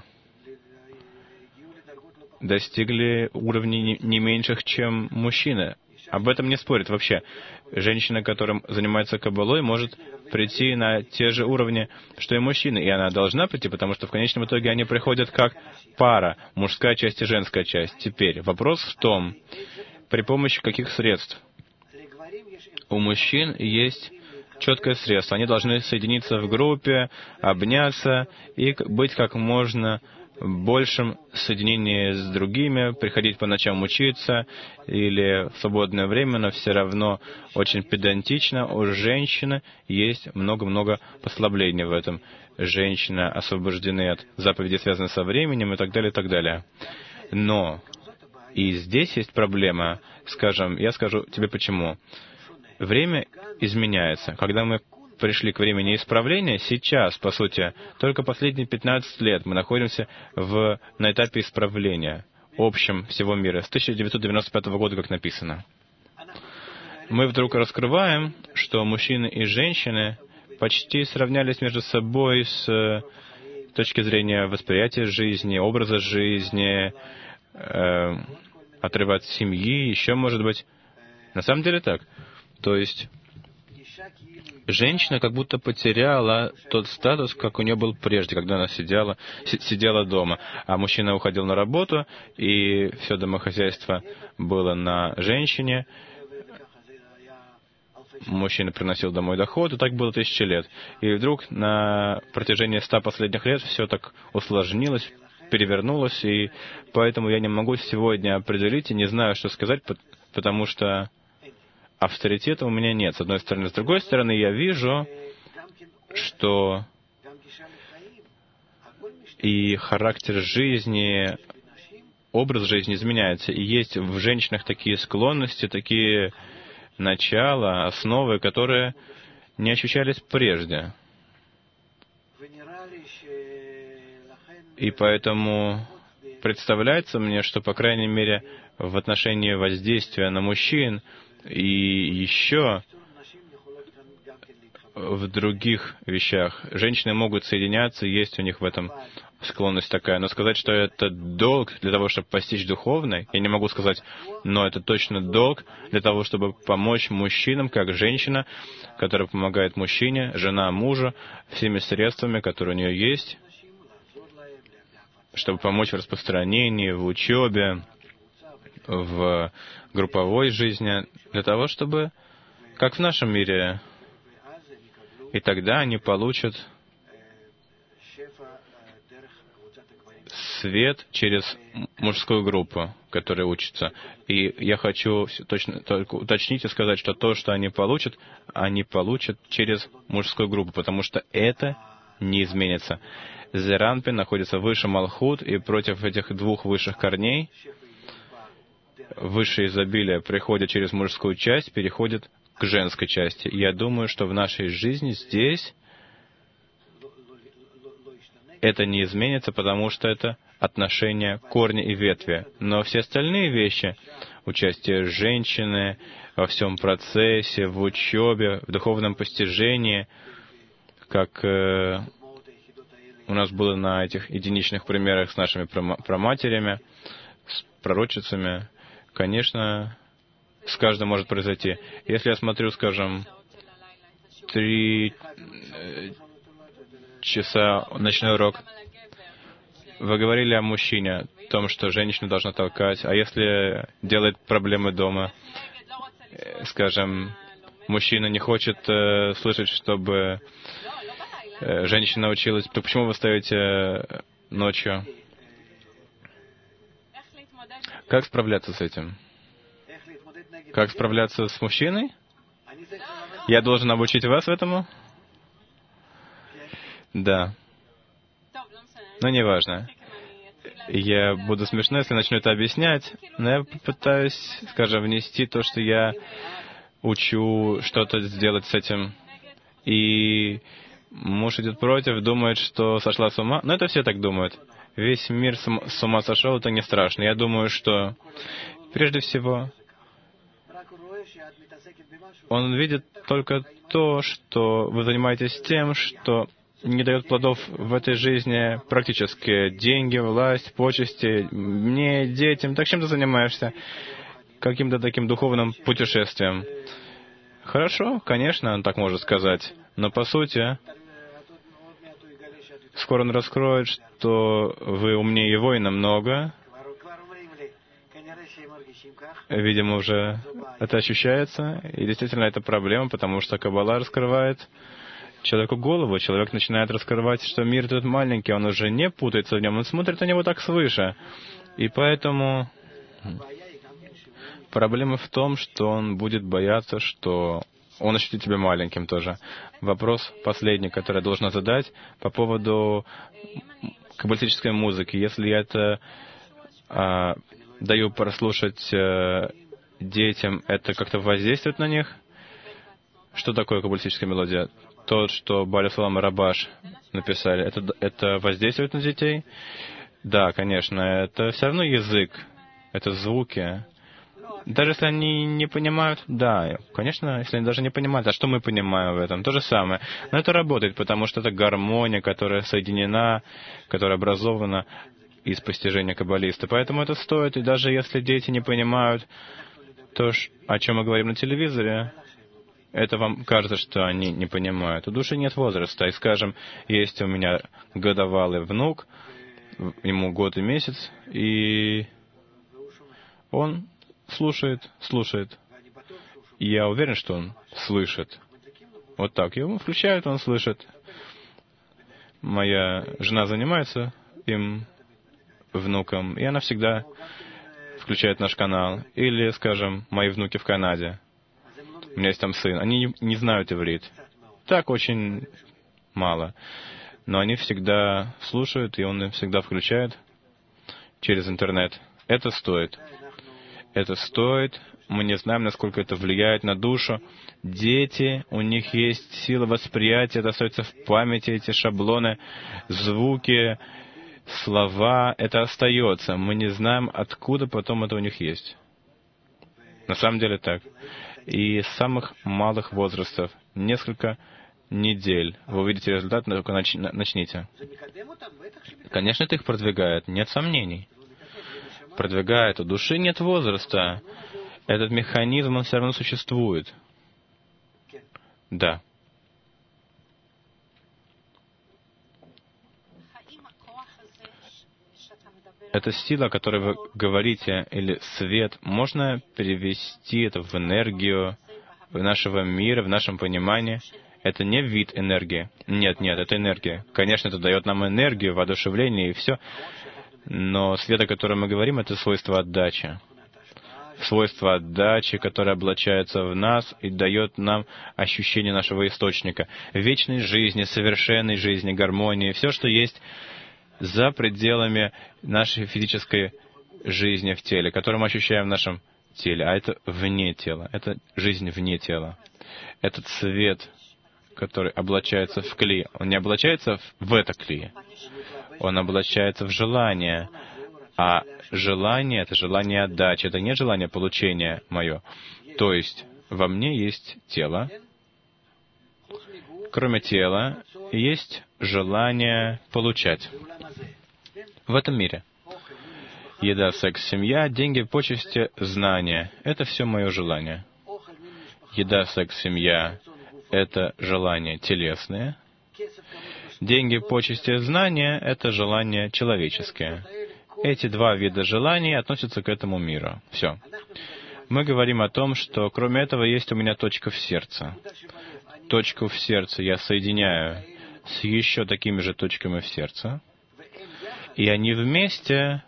Достигли уровней не меньших, чем мужчины. Об этом не спорят вообще. Женщина, которая занимается каббалой, может прийти на те же уровни, что и мужчины. И она должна прийти, потому что в конечном итоге они приходят как пара, мужская часть и женская часть. Теперь вопрос в том, при помощи каких средств. У мужчин есть четкое средство. Они должны соединиться в группе, обняться и быть как можно большем соединении с другими, приходить по ночам учиться или в свободное время, но все равно очень педантично. У женщины есть много-много послаблений в этом. Женщины освобождены от заповедей, связанных со временем и так далее, и так далее. Но и здесь есть проблема. Скажем, я скажу тебе почему. Время изменяется. Когда мы пришли к времени исправления, сейчас, по сути, только последние 15 лет мы находимся на этапе исправления общем всего мира, с 1995 года, как написано. Мы вдруг раскрываем, что мужчины и женщины почти сравнялись между собой с точки зрения восприятия жизни, образа жизни, отрыва от семьи, еще, может быть. На самом деле так. То есть женщина как будто потеряла тот статус, как у нее был прежде, когда она сидела дома, а мужчина уходил на работу, и все домохозяйство было на женщине. Мужчина приносил домой доход, и так было 1000 лет. И вдруг на протяжении 100 последних лет все так усложнилось, перевернулось, и поэтому я не могу сегодня определить и не знаю, что сказать, потому что авторитета у меня нет, с одной стороны. С другой стороны, я вижу, что и характер жизни, образ жизни изменяется. И есть в женщинах такие склонности, такие начала, основы, которые не ощущались прежде. И поэтому представляется мне, что, по крайней мере, в отношении воздействия на мужчин и еще в других вещах женщины могут соединяться, есть у них в этом склонность такая. Но сказать, что это долг для того, чтобы постичь духовное, я не могу сказать, но это точно долг для того, чтобы помочь мужчинам, как женщина, которая помогает мужчине, жена мужу, всеми средствами, которые у нее есть, чтобы помочь в распространении, в учебе, в групповой жизни, для того, чтобы, как в нашем мире, и тогда они получат свет через мужскую группу, которая учится. И я хочу точно только уточнить и сказать, что то, что они получат через мужскую группу, потому что это не изменится. Зеранпин находится выше Малхут, и против этих двух высших корней высшее изобилие приходит через мужскую часть, переходит к женской части. И я думаю, что в нашей жизни здесь это не изменится, потому что это отношения корня и ветви. Но все остальные вещи, участие женщины во всем процессе, в учебе, в духовном постижении, как у нас было на этих единичных примерах с нашими праматерями, с пророчицами, конечно, с каждым может произойти. Если я смотрю, скажем, 3 часа ночной урок, вы говорили о мужчине, о том, что женщина должна толкать, а если делает проблемы дома, скажем, мужчина не хочет слышать, чтобы женщина училась, то почему вы ставите ночью? Как справляться с этим? Как справляться с мужчиной? Я должен обучить вас этому? Да. Но неважно. Я буду смешно, если начну это объяснять, но я попытаюсь, скажем, внести то, что я учу, что-то сделать с этим. И муж идет против, думает, что сошла с ума. Но это все так думают. Весь мир с ума сошел, это не страшно. Я думаю, что прежде всего он видит только то, что вы занимаетесь тем, что не дает плодов в этой жизни практически. Деньги, власть, почести, мне, детям. Так чем ты занимаешься? Каким-то таким духовным путешествием. Хорошо, конечно, он так может сказать. Но по сути, скоро он раскроет, что вы умнее его и намного. Видимо, уже это ощущается. И действительно, это проблема, потому что Каббала раскрывает человеку голову. Человек начинает раскрывать, что мир этот маленький, он уже не путается в нем, он смотрит на него так свыше. И поэтому проблема в том, что он будет бояться, что он ощутит себя маленьким тоже. Вопрос последний, который я должен задать по поводу каббалистической музыки. Если я это даю прослушать детям, это как-то воздействует на них? Что такое каббалистическая мелодия? То, что Баля Салам и Рабаш написали, это воздействует на детей? Да, конечно, это все равно язык, это звуки. Даже если они не понимают, да, конечно, если они даже не понимают, а что мы понимаем в этом? То же самое. Но это работает, потому что это гармония, которая соединена, которая образована из постижения каббалиста. Поэтому это стоит, и даже если дети не понимают то, о чем мы говорим на телевизоре, это вам кажется, что они не понимают. У души нет возраста. И, скажем, есть у меня годовалый внук, ему год и месяц, и он слушает. И я уверен, что он слышит. Вот так. Его включают, он слышит. Моя жена занимается им, внуком, и она всегда включает наш канал. Или, скажем, мои внуки в Канаде. У меня есть там сын. Они не знают иврит. Так, очень мало. Но они всегда слушают, и он им всегда включает через интернет. Это стоит. Это стоит. Мы не знаем, насколько это влияет на душу. Дети, у них есть сила восприятия, это остается в памяти, эти шаблоны, звуки, слова, это остается. Мы не знаем, откуда потом это у них есть. На самом деле так. И с самых малых возрастов, несколько недель, вы увидите результат, только начните. Конечно, это их продвигает, нет сомнений. Продвигает. У души нет возраста. Этот механизм, он все равно существует. Да. эта сила, о которой вы говорите, или свет, можно перевести это в энергию нашего мира, в нашем понимании. Это не вид энергии. Нет, это энергия. Конечно, это дает нам энергию, воодушевление и все. Но свет, о котором мы говорим, это свойство отдачи. Свойство отдачи, которое облачается в нас и дает нам ощущение нашего источника. Вечной жизни, совершенной жизни, гармонии. Все, что есть за пределами нашей физической жизни в теле, которую мы ощущаем в нашем теле. А это вне тела. Это жизнь вне тела. Этот свет, который облачается в кли, он не облачается в это кли. Он облачается в желание. А желание — это желание отдачи. Это не желание получения мое. То есть во мне есть тело. Кроме тела, есть желание получать в этом мире. Еда, секс, семья, деньги, почести, знания — это все мое желание. Еда, секс, семья — это желания телесные. Деньги, почести, знания — это желания человеческие. Эти два вида желаний относятся к этому миру. Все. Мы говорим о том, что кроме этого есть у меня точка в сердце. Точку в сердце я соединяю с еще такими же точками в сердце. И они вместе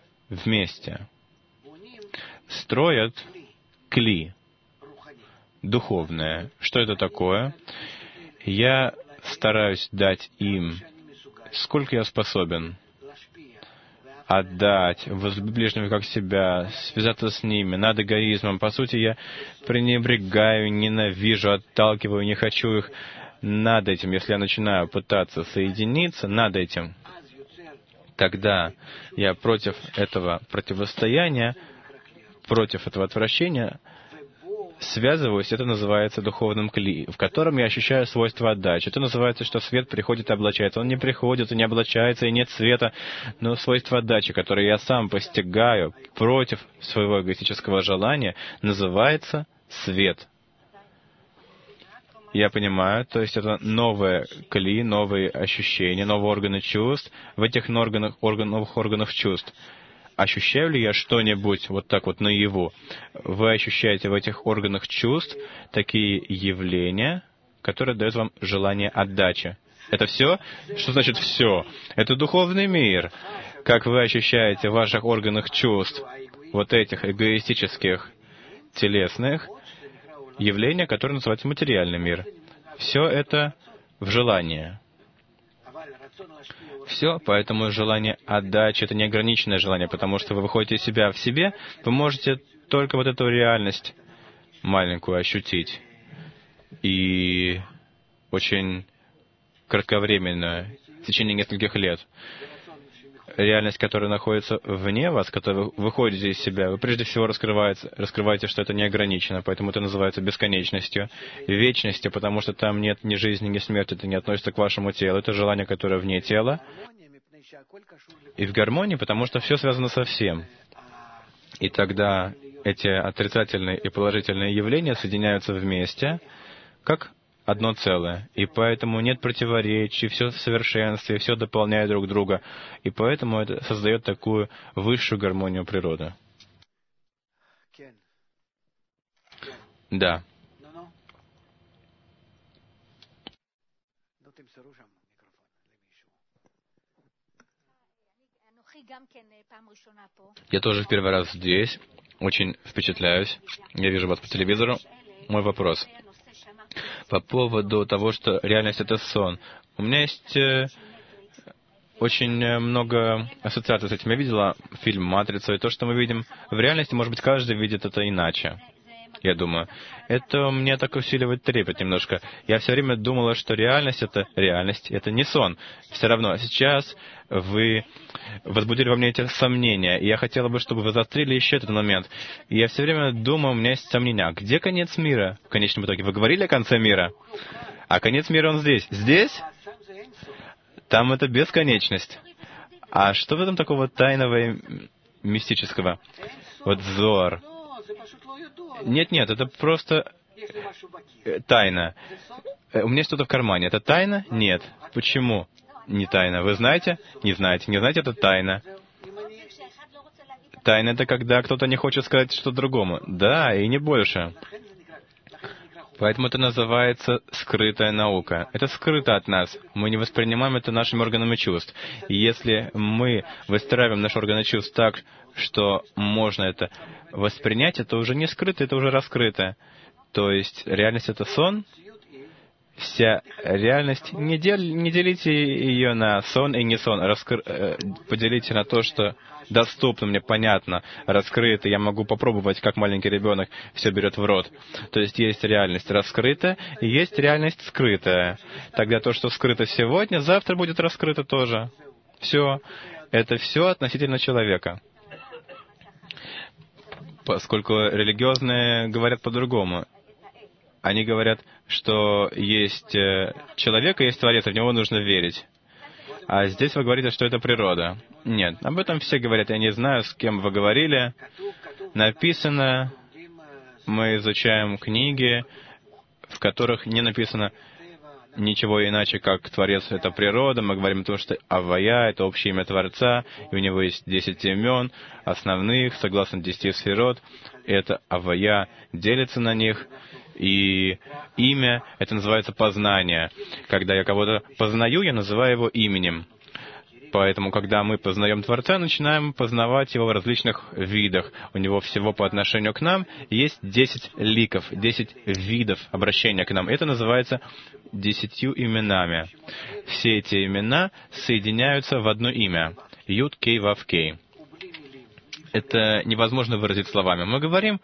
строят кли духовное. Что это такое? Я стараюсь дать им, сколько я способен, отдать, возлюбить ближнего как себя, связаться с ними, над эгоизмом. По сути, я пренебрегаю, ненавижу, отталкиваю, не хочу их над этим. Если я начинаю пытаться соединиться над этим, тогда я против этого противостояния, против этого отвращения связываюсь, это называется духовным кли, в котором я ощущаю свойства отдачи. Это называется, что свет приходит и облачается. Он не приходит и не облачается, и нет света, но свойство отдачи, которое я сам постигаю против своего эгоистического желания, называется свет. Я понимаю, то есть это новые кли, новые ощущения, новые органы чувств. В этих новых органах чувств ощущаю ли я что-нибудь вот так вот наяву? Вы ощущаете в этих органах чувств такие явления, которые дают вам желание отдачи. Это все? Что значит все? Это духовный мир. Как вы ощущаете в ваших органах чувств вот этих эгоистических, телесных явления, которые называются материальный мир. Все это в желании. Все, поэтому желание отдачи — это неограниченное желание, потому что вы выходите из себя в себе, вы можете только вот эту реальность маленькую ощутить. И очень кратковременно, в течение нескольких лет. Реальность, которая находится вне вас, которая вы выходите из себя, вы прежде всего раскрываете, что это не ограничено, поэтому это называется бесконечностью, вечностью, потому что там нет ни жизни, ни смерти, это не относится к вашему телу, это желание, которое вне тела, и в гармонии, потому что все связано со всем. И тогда эти отрицательные и положительные явления соединяются вместе, как одно целое. И поэтому нет противоречий, все в совершенстве, все дополняет друг друга. И поэтому это создает такую высшую гармонию природы. Да. Я тоже в первый раз здесь. Очень впечатляюсь. Я вижу вас по телевизору. Мой вопрос. По поводу того, что реальность — это сон. У меня есть очень много ассоциаций с этим. Я видела фильм «Матрица», и то, что мы видим в реальности, может быть, каждый видит это иначе. Я думаю, это мне так усиливает трепет немножко. Я все время думала, что реальность, это не сон. Все равно сейчас вы возбудили во мне эти сомнения, и я хотела бы, чтобы вы заострили еще этот момент. И я все время думаю, у меня есть сомнения. А где конец мира в конечном итоге? Вы говорили о конце мира? А конец мира, он здесь. Здесь? Там это бесконечность. А что в этом такого тайного и мистического? Вот Зоар. Нет, это просто тайна. У меня что-то в кармане. Это тайна? Нет. Почему не тайна? Вы знаете? Не знаете. Не знаете, это тайна. Тайна — это когда кто-то не хочет сказать что-то другому. Да, и не больше. Поэтому это называется скрытая наука. Это скрыто от нас. Мы не воспринимаем это нашими органами чувств. И если мы выстраиваем наши органы чувств так, что можно это воспринять, это уже не скрыто, это уже раскрыто. То есть реальность — это сон. Вся реальность, не делите ее на сон и не сон, поделите на то, что доступно мне, понятно, раскрыто, я могу попробовать, как маленький ребенок все берет в рот. То есть есть реальность раскрытая и есть реальность скрытая. Тогда то, что скрыто сегодня, завтра будет раскрыто тоже. Все. Это все относительно человека. Поскольку религиозные говорят по-другому. Они говорят, что есть человек и есть Творец, и в него нужно верить. А здесь вы говорите, что это природа. Нет, об этом все говорят. Я не знаю, с кем вы говорили. Написано, мы изучаем книги, в которых не написано ничего иначе, как Творец — это природа. Мы говорим о том, что Авая — это общее имя Творца, и у него есть 10 имен основных, согласно 10 сферот. Это Авая делится на них. И имя — это называется познание. Когда я кого-то познаю, я называю его именем. Поэтому, когда мы познаем Творца, начинаем познавать его в различных видах. У него всего по отношению к нам есть 10 ликов, 10 видов обращения к нам. Это называется 10 именами. Все эти имена соединяются в одно имя. Юд, Кей, Вав, Кей. Это невозможно выразить словами. Мы говорим,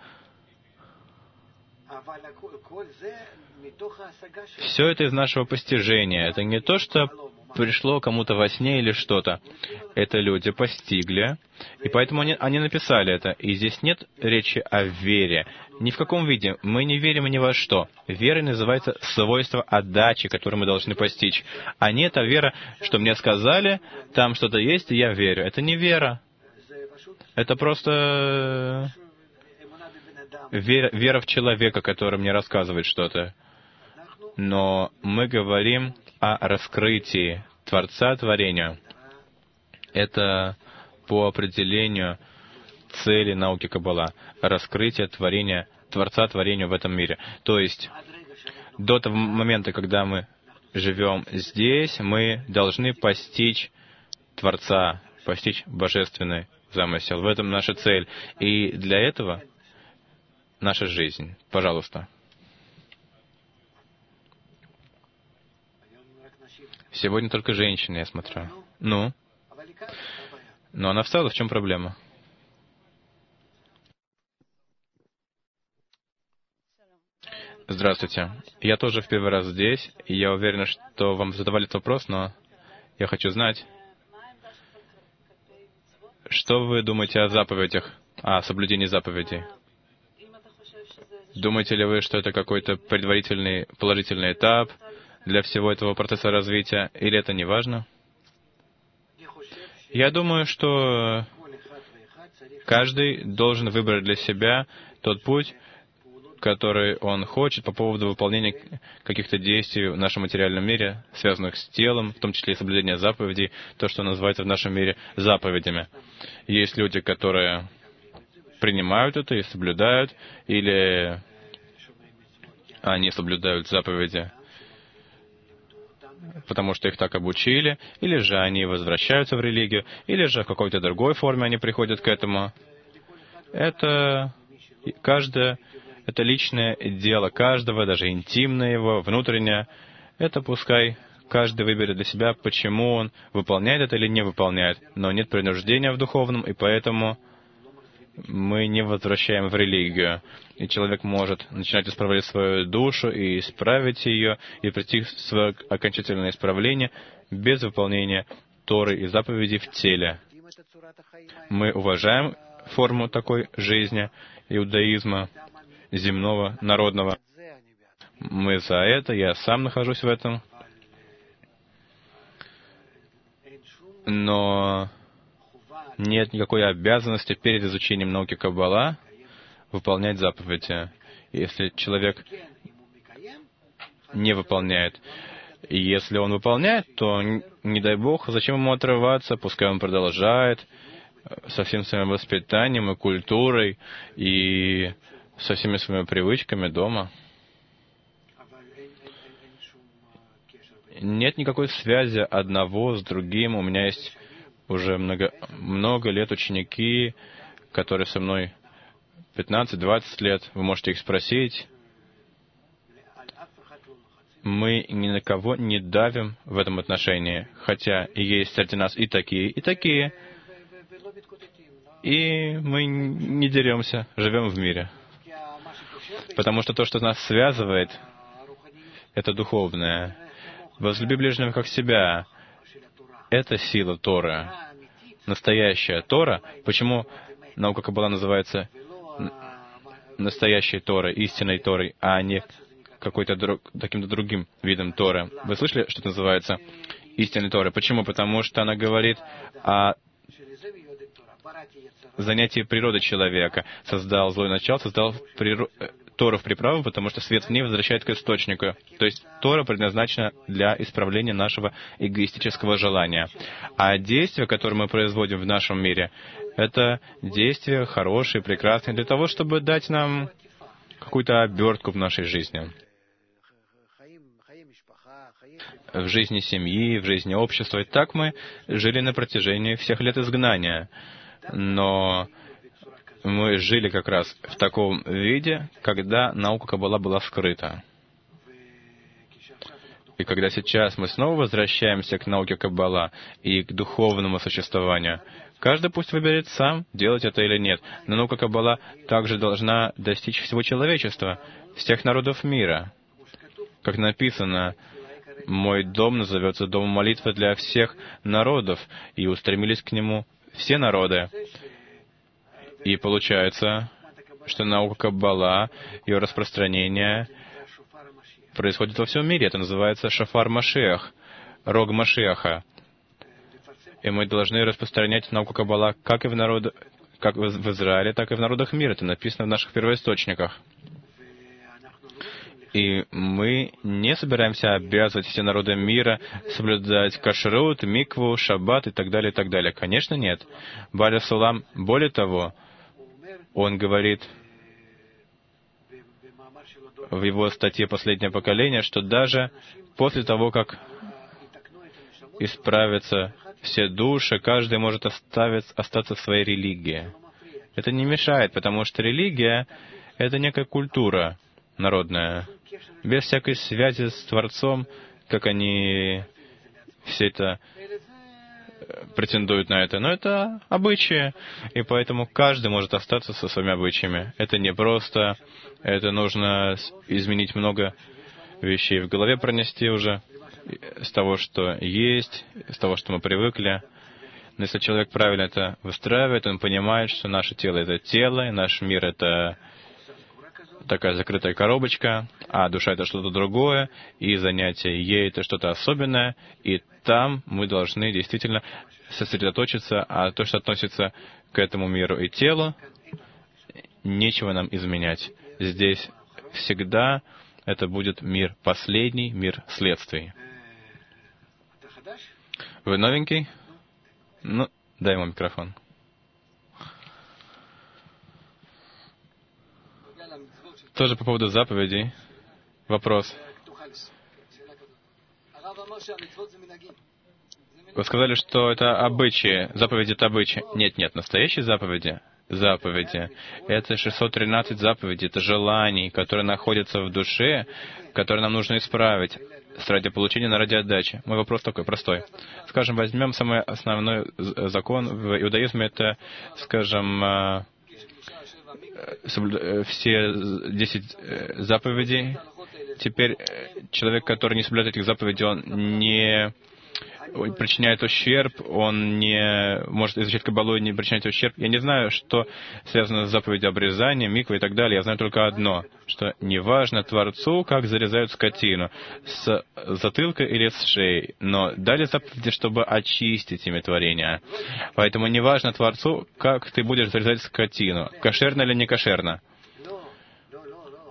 все это из нашего постижения. Это не то, что пришло кому-то во сне или что-то. Это люди постигли, и поэтому они написали это. И здесь нет речи о вере. Ни в каком виде. Мы не верим ни во что. Вера называется свойство отдачи, которое мы должны постичь. А не та вера, что мне сказали, там что-то есть, и я верю. Это не вера. Это просто вера в человека, который мне рассказывает что-то. Но мы говорим о раскрытии Творца творению. Это по определению цели науки Каббала. Раскрытие творения, Творца творению в этом мире. То есть до того момента, когда мы живем здесь, мы должны постичь Творца, постичь божественный замысел. В этом наша цель. И для этого наша жизнь. Пожалуйста. Сегодня только женщины, я смотрю. Ну? Но она встала, в чем проблема? Здравствуйте. Я тоже в первый раз здесь, и я уверен, что вам задавали этот вопрос, но я хочу знать, что вы думаете о заповедях, о соблюдении заповедей? Думаете ли вы, что это какой-то предварительный положительный этап для всего этого процесса развития, или это не важно? Я думаю, что каждый должен выбрать для себя тот путь, который он хочет по поводу выполнения каких-то действий в нашем материальном мире, связанных с телом, в том числе и соблюдение заповедей, то, что называется в нашем мире заповедями. Есть люди, которые принимают это и соблюдают, или они соблюдают заповеди, потому что их так обучили, или же они возвращаются в религию, или же в какой-то другой форме они приходят к этому. Это личное дело каждого, даже интимное его, внутреннее. Это пускай каждый выберет для себя, почему он выполняет это или не выполняет. Но нет принуждения в духовном, и поэтому мы не возвращаем в религию. И человек может начинать исправлять свою душу и исправить ее, и прийти в свое окончательное исправление без выполнения Торы и заповедей в теле. Мы уважаем форму такой жизни, иудаизма, земного, народного. Мы за это, я сам нахожусь в этом. Но нет никакой обязанности перед изучением науки Каббала выполнять заповеди. Если человек не выполняет, и если он выполняет, то, не дай Бог, зачем ему отрываться, пускай он продолжает, со всем своим воспитанием и культурой, и со всеми своими привычками дома. Нет никакой связи одного с другим. У меня есть уже много лет ученики, которые со мной 15-20 лет. Вы можете их спросить. Мы ни на кого не давим в этом отношении, хотя есть среди нас и такие, и такие. И мы не деремся, живем в мире. Потому что то, что нас связывает, это духовное. Возлюби ближнего как себя. Это сила Торы. Настоящая Тора. Почему наука Каббала называется настоящей Торой, истинной Торой, а не каким-то другим видом Торы? Вы слышали, что это называется истинной Торой? Почему? Потому что она говорит о занятии природы человека. Создал злое начало, создал Тору в приправу, потому что свет в ней возвращает к источнику. То есть Тора предназначена для исправления нашего эгоистического желания. А действия, которые мы производим в нашем мире, это действия хорошие, прекрасные, для того, чтобы дать нам какую-то обертку в нашей жизни. В жизни семьи, в жизни общества. И так мы жили на протяжении всех лет изгнания. Но мы жили как раз в таком виде, когда наука Каббала была скрыта. И когда сейчас мы снова возвращаемся к науке Каббала и к духовному существованию, каждый пусть выберет сам, делать это или нет. Но наука Каббала также должна достичь всего человечества, всех народов мира. Как написано, «Мой дом назовется домом молитвы для всех народов», и устремились к нему все народы. И получается, что наука Каббала, ее распространение происходит во всем мире. Это называется шафар Машиах, рог Машиаха. И мы должны распространять науку Каббала как в Израиле, так и в народах мира. Это написано в наших первоисточниках. И мы не собираемся обязывать все народы мира соблюдать кашрут, микву, шаббат и так далее, и так далее. Конечно, нет. Баля Сулам, более того, он говорит в его статье «Последнее поколение», что даже после того, как исправятся все души, каждый может остаться в своей религии. Это не мешает, потому что религия — это некая культура народная, без всякой связи с Творцом, как они все это претендуют на это. Но это обычаи, и поэтому каждый может остаться со своими обычаями. Это не просто, это нужно изменить много вещей в голове, пронести уже с того, что есть, с того, что мы привыкли. Но если человек правильно это выстраивает, он понимает, что наше тело — это тело, и наш мир — это такая закрытая коробочка, а душа — это что-то другое, и занятие ей — это что-то особенное, и там мы должны действительно сосредоточиться, а то, что относится к этому миру и телу, нечего нам изменять. Здесь всегда это будет мир последний, мир следствий. Вы новенький? Ну, дай ему микрофон. Тоже по поводу заповедей. Вопрос. Вы сказали, что это обычаи. Заповеди — это обычаи. Нет, настоящие заповеди. Заповеди. Это 613 заповедей. Это желаний, которые находятся в душе, которые нам нужно исправить ради получения, ради отдачи. Мой вопрос такой простой. Скажем, возьмем самый основной закон в иудаизме. Это, скажем, все 10 заповедей. Теперь человек, который не соблюдает этих заповедей, он не причиняет ущерб, он не может изучать Каббалу и не причинять ущерб. Я не знаю, что связано с заповедью обрезания, миквы и так далее. Я знаю только одно, что неважно Творцу, как зарезают скотину, с затылка или с шеи, но дали заповеди, чтобы очистить ими творение. Поэтому неважно Творцу, как ты будешь зарезать скотину, кошерно или не кошерно.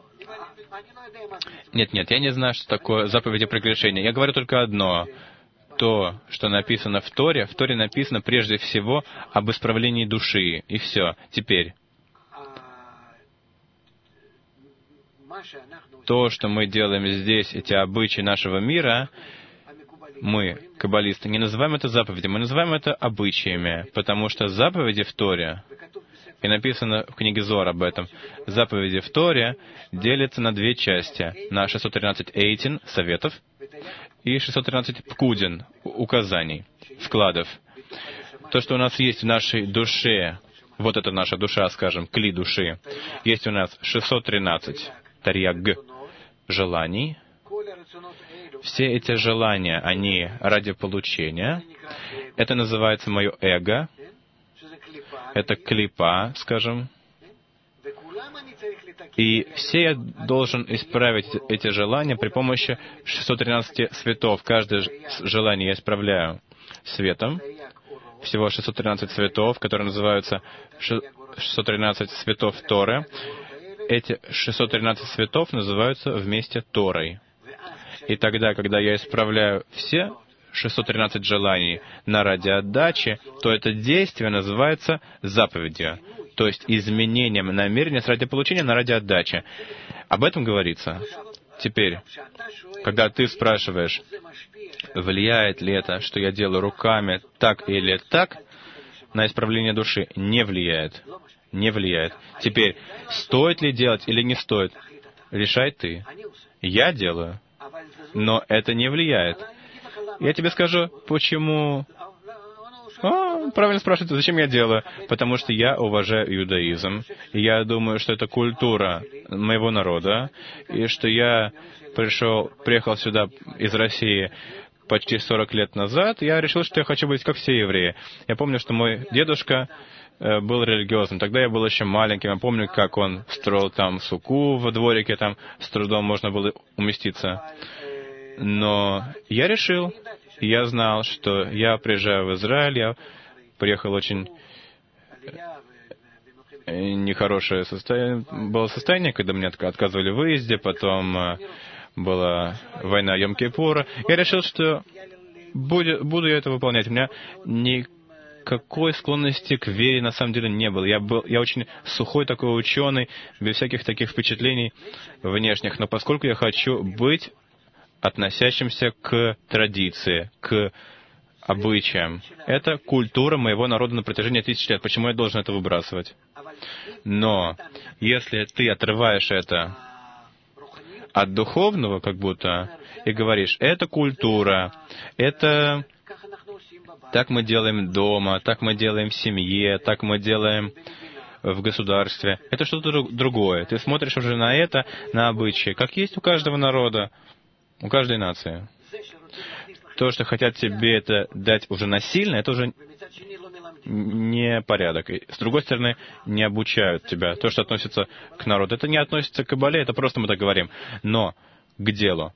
Нет, я не знаю, что такое заповеди прегрешения. Я говорю только одно. то, что написано в Торе написано прежде всего об исправлении души. И все. Теперь, то, что мы делаем здесь, эти обычаи нашего мира, мы, каббалисты, не называем это заповедями, мы называем это обычаями, потому что заповеди в Торе, и написано в книге Зоар об этом, заповеди в Торе делятся на две части, на 613 эйтин, советов, и 613 пкудин, указаний, вкладов. То, что у нас есть в нашей душе, вот это наша душа, скажем, кли души, есть у нас 613 тарьяг, желаний. Все эти желания, они ради получения. Это называется мое эго. Это клипа, скажем. И все я должен исправить эти желания при помощи 613 цветов. Каждое желание я исправляю светом. Всего 613 цветов, которые называются 613 цветов Торы. Эти 613 цветов называются вместе Торой. И тогда, когда я исправляю все 613 желаний на ради отдачи, то это действие называется заповедью, то есть изменением намерения с ради получения на ради отдачи. Об этом говорится. Теперь, когда ты спрашиваешь, влияет ли это, что я делаю руками так или так, на исправление души, не влияет. Не влияет. Теперь, стоит ли делать или не стоит, решай ты. Я делаю, но это не влияет. Я тебе скажу, почему... правильно спрашиваете, зачем я делаю? Потому что я уважаю иудаизм. И я думаю, что это культура моего народа. И что я приехал сюда из России почти 40 лет назад. Я решил, что я хочу быть как все евреи. Я помню, что мой дедушка был религиозным. Тогда я был еще маленьким. Я помню, как он строил там суку во дворике, там с трудом можно было уместиться. Но я решил, я знал, что я приезжаю в Израиль, я приехал очень нехорошее было состояние, когда мне отказывали в выезде, потом была война Йом-Кипура. Я решил, что буду я это выполнять. У меня никакой склонности к вере на самом деле не было. Я очень сухой такой ученый, без всяких таких впечатлений внешних. Но поскольку я хочу быть относящимся к традиции, к обычаям. Это культура моего народа на протяжении 1000 лет. Почему я должен это выбрасывать? Но если ты отрываешь это от духовного, как будто, и говоришь, это культура, это так мы делаем дома, так мы делаем в семье, так мы делаем в государстве. Это что-то другое. Ты смотришь уже на это, на обычаи, как есть у каждого народа, у каждой нации. То, что хотят тебе это дать уже насильно, это уже не порядок. И, с другой стороны, не обучают тебя. То, что относится к народу, это не относится к кабале, это просто мы так говорим. Но к делу.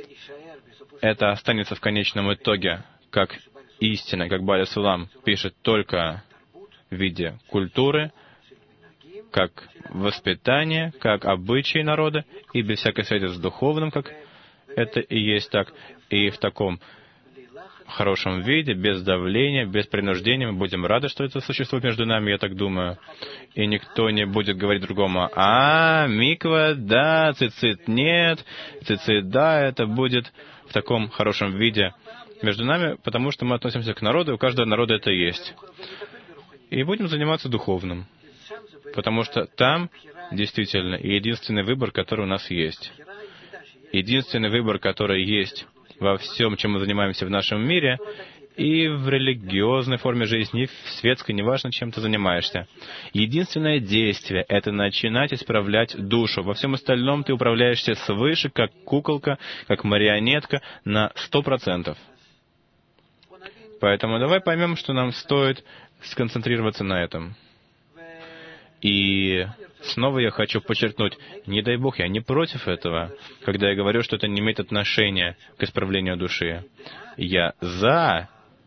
Это останется в конечном итоге как истина, как Бааля Сулам пишет, только в виде культуры, как воспитание, как обычаи народа, и без всякой связи с духовным, как это и есть так, и в таком хорошем виде, без давления, без принуждения. Мы будем рады, что это существует между нами, я так думаю. И никто не будет говорить другому, миква, да, цицит, нет, цицит, да, это будет в таком хорошем виде между нами, потому что мы относимся к народу, и у каждого народа это есть. И будем заниматься духовным, потому что там действительно единственный выбор, который у нас есть. Единственный выбор, который есть во всем, чем мы занимаемся в нашем мире, и в религиозной форме жизни, и в светской, неважно, чем ты занимаешься. Единственное действие — это начинать исправлять душу. Во всем остальном ты управляешься свыше, как куколка, как марионетка, на 100%. Поэтому давай поймем, что нам стоит сконцентрироваться на этом. И снова я хочу подчеркнуть, не дай Бог, я не против этого, когда я говорю, что это не имеет отношения к исправлению души. Я за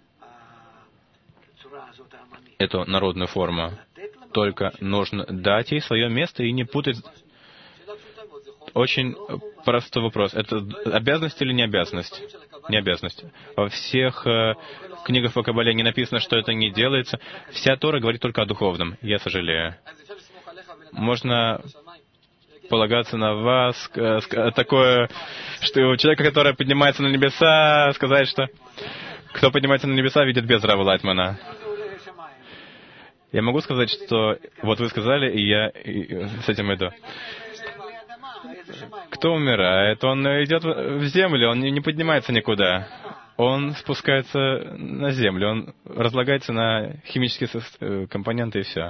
эту народную форму. Только нужно дать ей свое место и не путать. Очень простой вопрос. Это обязанность или не обязанность? не обязанность. Во всех книгах по Кабале не написано, что это не делается. Вся Тора говорит только о духовном. Я сожалею. Можно полагаться на вас, такое, что у человека, который поднимается на небеса, сказать, что кто поднимается на небеса, видит без Рава Лайтмана. Я могу сказать, что вот вы сказали, и я с этим иду. Кто умирает, он идет в землю, он не поднимается никуда. Он спускается на землю, он разлагается на химические компоненты и все.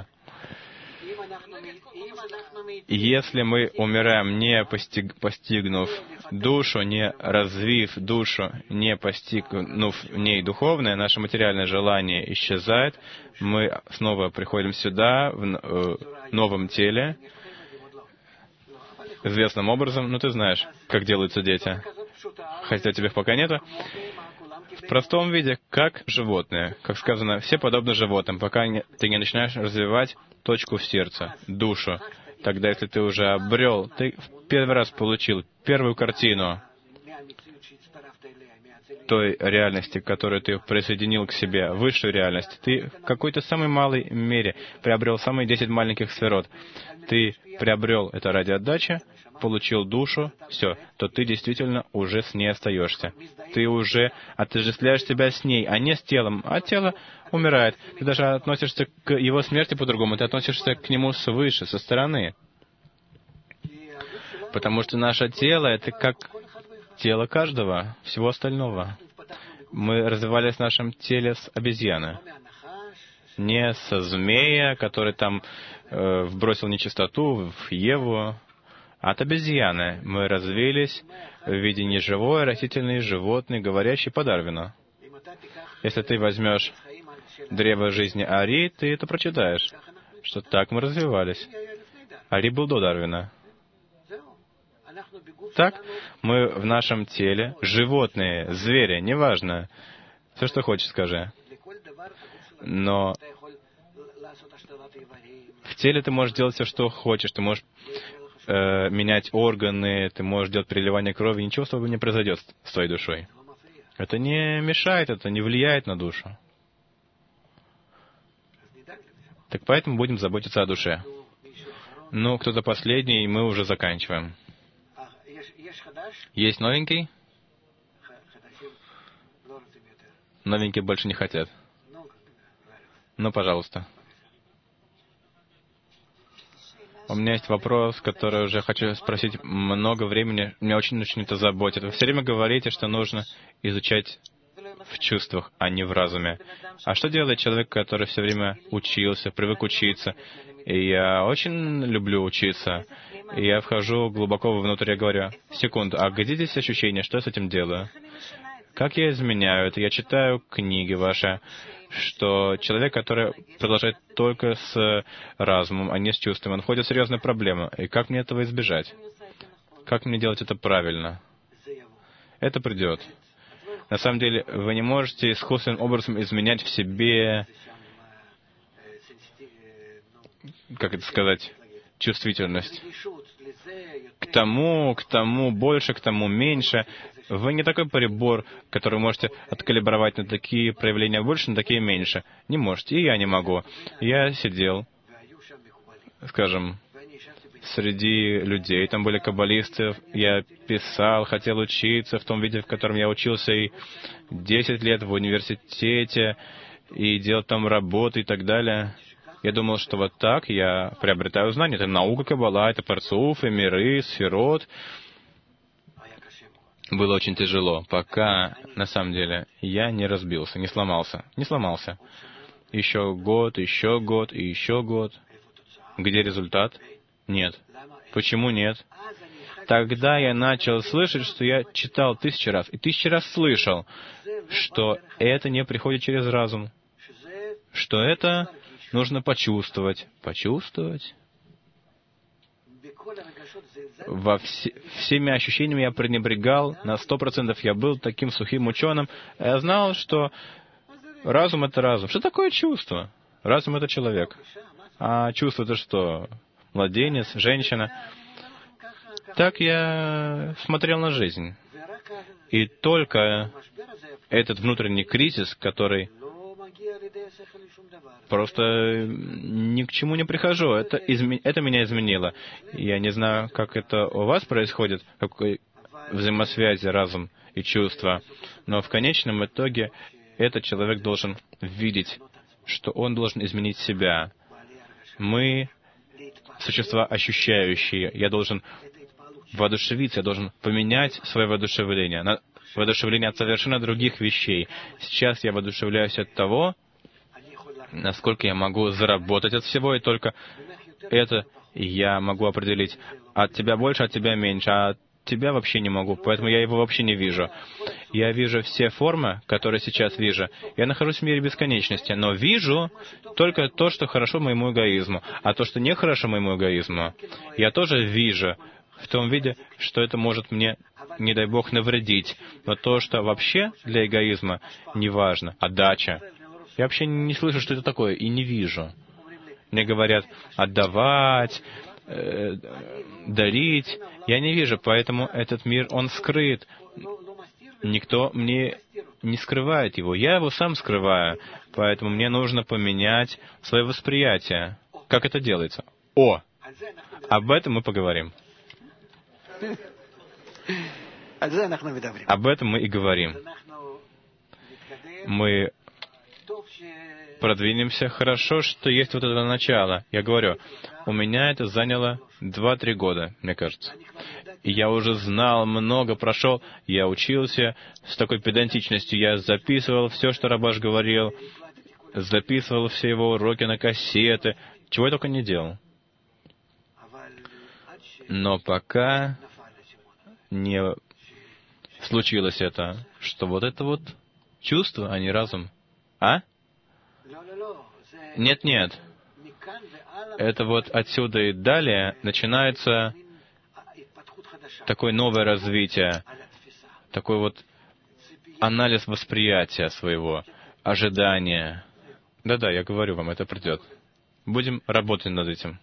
Если мы умираем, не постигнув душу, не развив душу, не постигнув в ней духовное, наше материальное желание исчезает, мы снова приходим сюда, в новом теле, известным образом. Ну, ты знаешь, как делаются дети. Хотя тебе их пока нету. В простом виде, как животные. Как сказано, все подобны животным, пока ты не начинаешь развивать точку в сердце, душу. Тогда, если ты уже обрел, ты в первый раз получил первую картину той реальности, которую ты присоединил к себе, высшую реальность, ты в какой-то самой малой мере приобрел самые 10 маленьких сферот. Ты приобрел это ради отдачи, получил душу, все, то ты действительно уже с ней остаешься. Ты уже отождествляешь себя с ней, а не с телом. А тело умирает. Ты даже относишься к его смерти по-другому. Ты относишься к нему свыше, со стороны. Потому что наше тело — это как тело каждого, всего остального. Мы развивались в нашем теле с обезьяны. Не со змея, который там вбросил нечистоту в Еву, а от обезьяны. Мы развились в виде неживой, растительной, животной, говорящей по Дарвину. Если ты возьмешь древо жизни Ари, ты это прочитаешь, что так мы развивались. Ари был до Дарвина. Так, мы в нашем теле, животные, звери, неважно, все, что хочешь, скажи. Но в теле ты можешь делать все, что хочешь. Ты можешь менять органы, ты можешь делать переливание крови. Ничего особого не произойдет с твоей душой. Это не мешает, это не влияет на душу. Так поэтому будем заботиться о душе. Ну, кто-то последний, и мы уже заканчиваем. Есть новенький? Новенькие больше не хотят. Ну, пожалуйста. У меня есть вопрос, который уже хочу спросить много времени. Меня очень это заботит. Вы все время говорите, что нужно изучать в чувствах, а не в разуме. А что делает человек, который все время учился, привык учиться? И я очень люблю учиться. И я вхожу глубоко внутрь и говорю: секунду, а где здесь ощущение, что я с этим делаю? Как я изменяю это? Я читаю книги ваши, что человек, который продолжает только с разумом, а не с чувством, он входит в серьезную проблему. И как мне этого избежать? Как мне делать это правильно? Это придет. На самом деле, вы не можете искусственным образом изменять в себе, как это сказать, чувствительность. К тому больше, к тому меньше. Вы не такой прибор, который можете откалибровать на такие проявления больше, на такие меньше. Не можете, и я не могу. Я сидел, скажем, среди людей, там были каббалисты, я писал, хотел учиться в том виде, в котором я учился и 10 лет в университете, и делал там работы и так далее. Я думал, что вот так я приобретаю знания. Это наука Каббала, это парцуф, и миры, сферот. Было очень тяжело, пока, на самом деле, я не разбился, не сломался. Не сломался. Еще год, и еще год. Где результат? Нет. Почему нет? Тогда я начал слышать, что я читал 1000 раз, и 1000 раз слышал, что это не приходит через разум, что это нужно почувствовать. Почувствовать? Всеми ощущениями я пренебрегал, на 100% я был таким сухим ученым. Я знал, что разум — это разум. Что такое чувство? Разум — это человек. А чувство — это что? Младенец, женщина. Так я смотрел на жизнь. И только этот внутренний кризис, который просто ни к чему не прихожу, это меня изменило. Я не знаю, как это у вас происходит, какой взаимосвязи разум и чувства, но в конечном итоге этот человек должен видеть, что он должен изменить себя. Мы существа ощущающие. Я должен воодушевиться, я должен поменять свое воодушевление на воодушевление от совершенно других вещей. Сейчас я воодушевляюсь от того, насколько я могу заработать от всего, и только это я могу определить. От тебя больше, от тебя меньше, а от тебя вообще не могу, поэтому я его вообще не вижу. Я вижу все формы, которые сейчас вижу. Я нахожусь в мире бесконечности, но вижу только то, что хорошо моему эгоизму, а то, что нехорошо моему эгоизму, я тоже вижу в том виде, что это может мне, не дай Бог, навредить. Но то, что вообще для эгоизма не важно, отдача, я вообще не слышу, что это такое, и не вижу. Мне говорят отдавать, дарить. Я не вижу, поэтому этот мир, он скрыт. Никто мне не скрывает его. Я его сам скрываю. Поэтому мне нужно поменять свое восприятие. Как это делается? Об этом мы поговорим. Об этом мы и говорим. Мы продвинемся. Хорошо, что есть вот это начало. Я говорю, у меня это заняло 2-3 года, мне кажется. И я уже знал много, прошел. Я учился с такой педантичностью. Я записывал все, что Рабаш говорил. Записывал все его уроки на кассеты. Чего я только не делал. Но пока не случилось это, что вот это вот чувство, а не разум. Нет. Это вот отсюда и далее начинается такое новое развитие, такой вот анализ восприятия своего, ожидания. Да, я говорю вам, это придет. Будем работать над этим.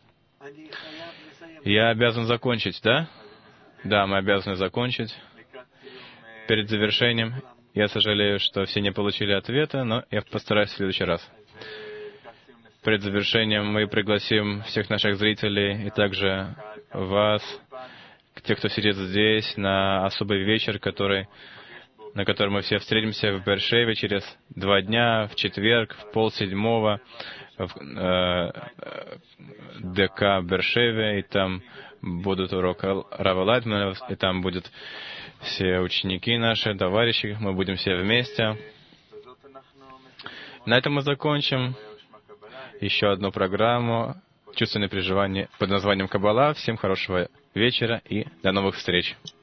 Я обязан закончить, да? Да, мы обязаны закончить. Перед завершением, я сожалею, что все не получили ответа, но я постараюсь в следующий раз. Перед завершением мы пригласим всех наших зрителей и также вас, тех, кто сидит здесь, на особый вечер, на котором мы все встретимся в Беэр-Шеве через 2 дня, в четверг, в 6:30, в ДК Беэр-Шеве, и там будут уроки Рава Лайтмана, и там будут все ученики наши, товарищи, мы будем все вместе. На этом мы закончим еще одну программу «Чувственные переживания» под названием «Каббала». Всем хорошего вечера и до новых встреч.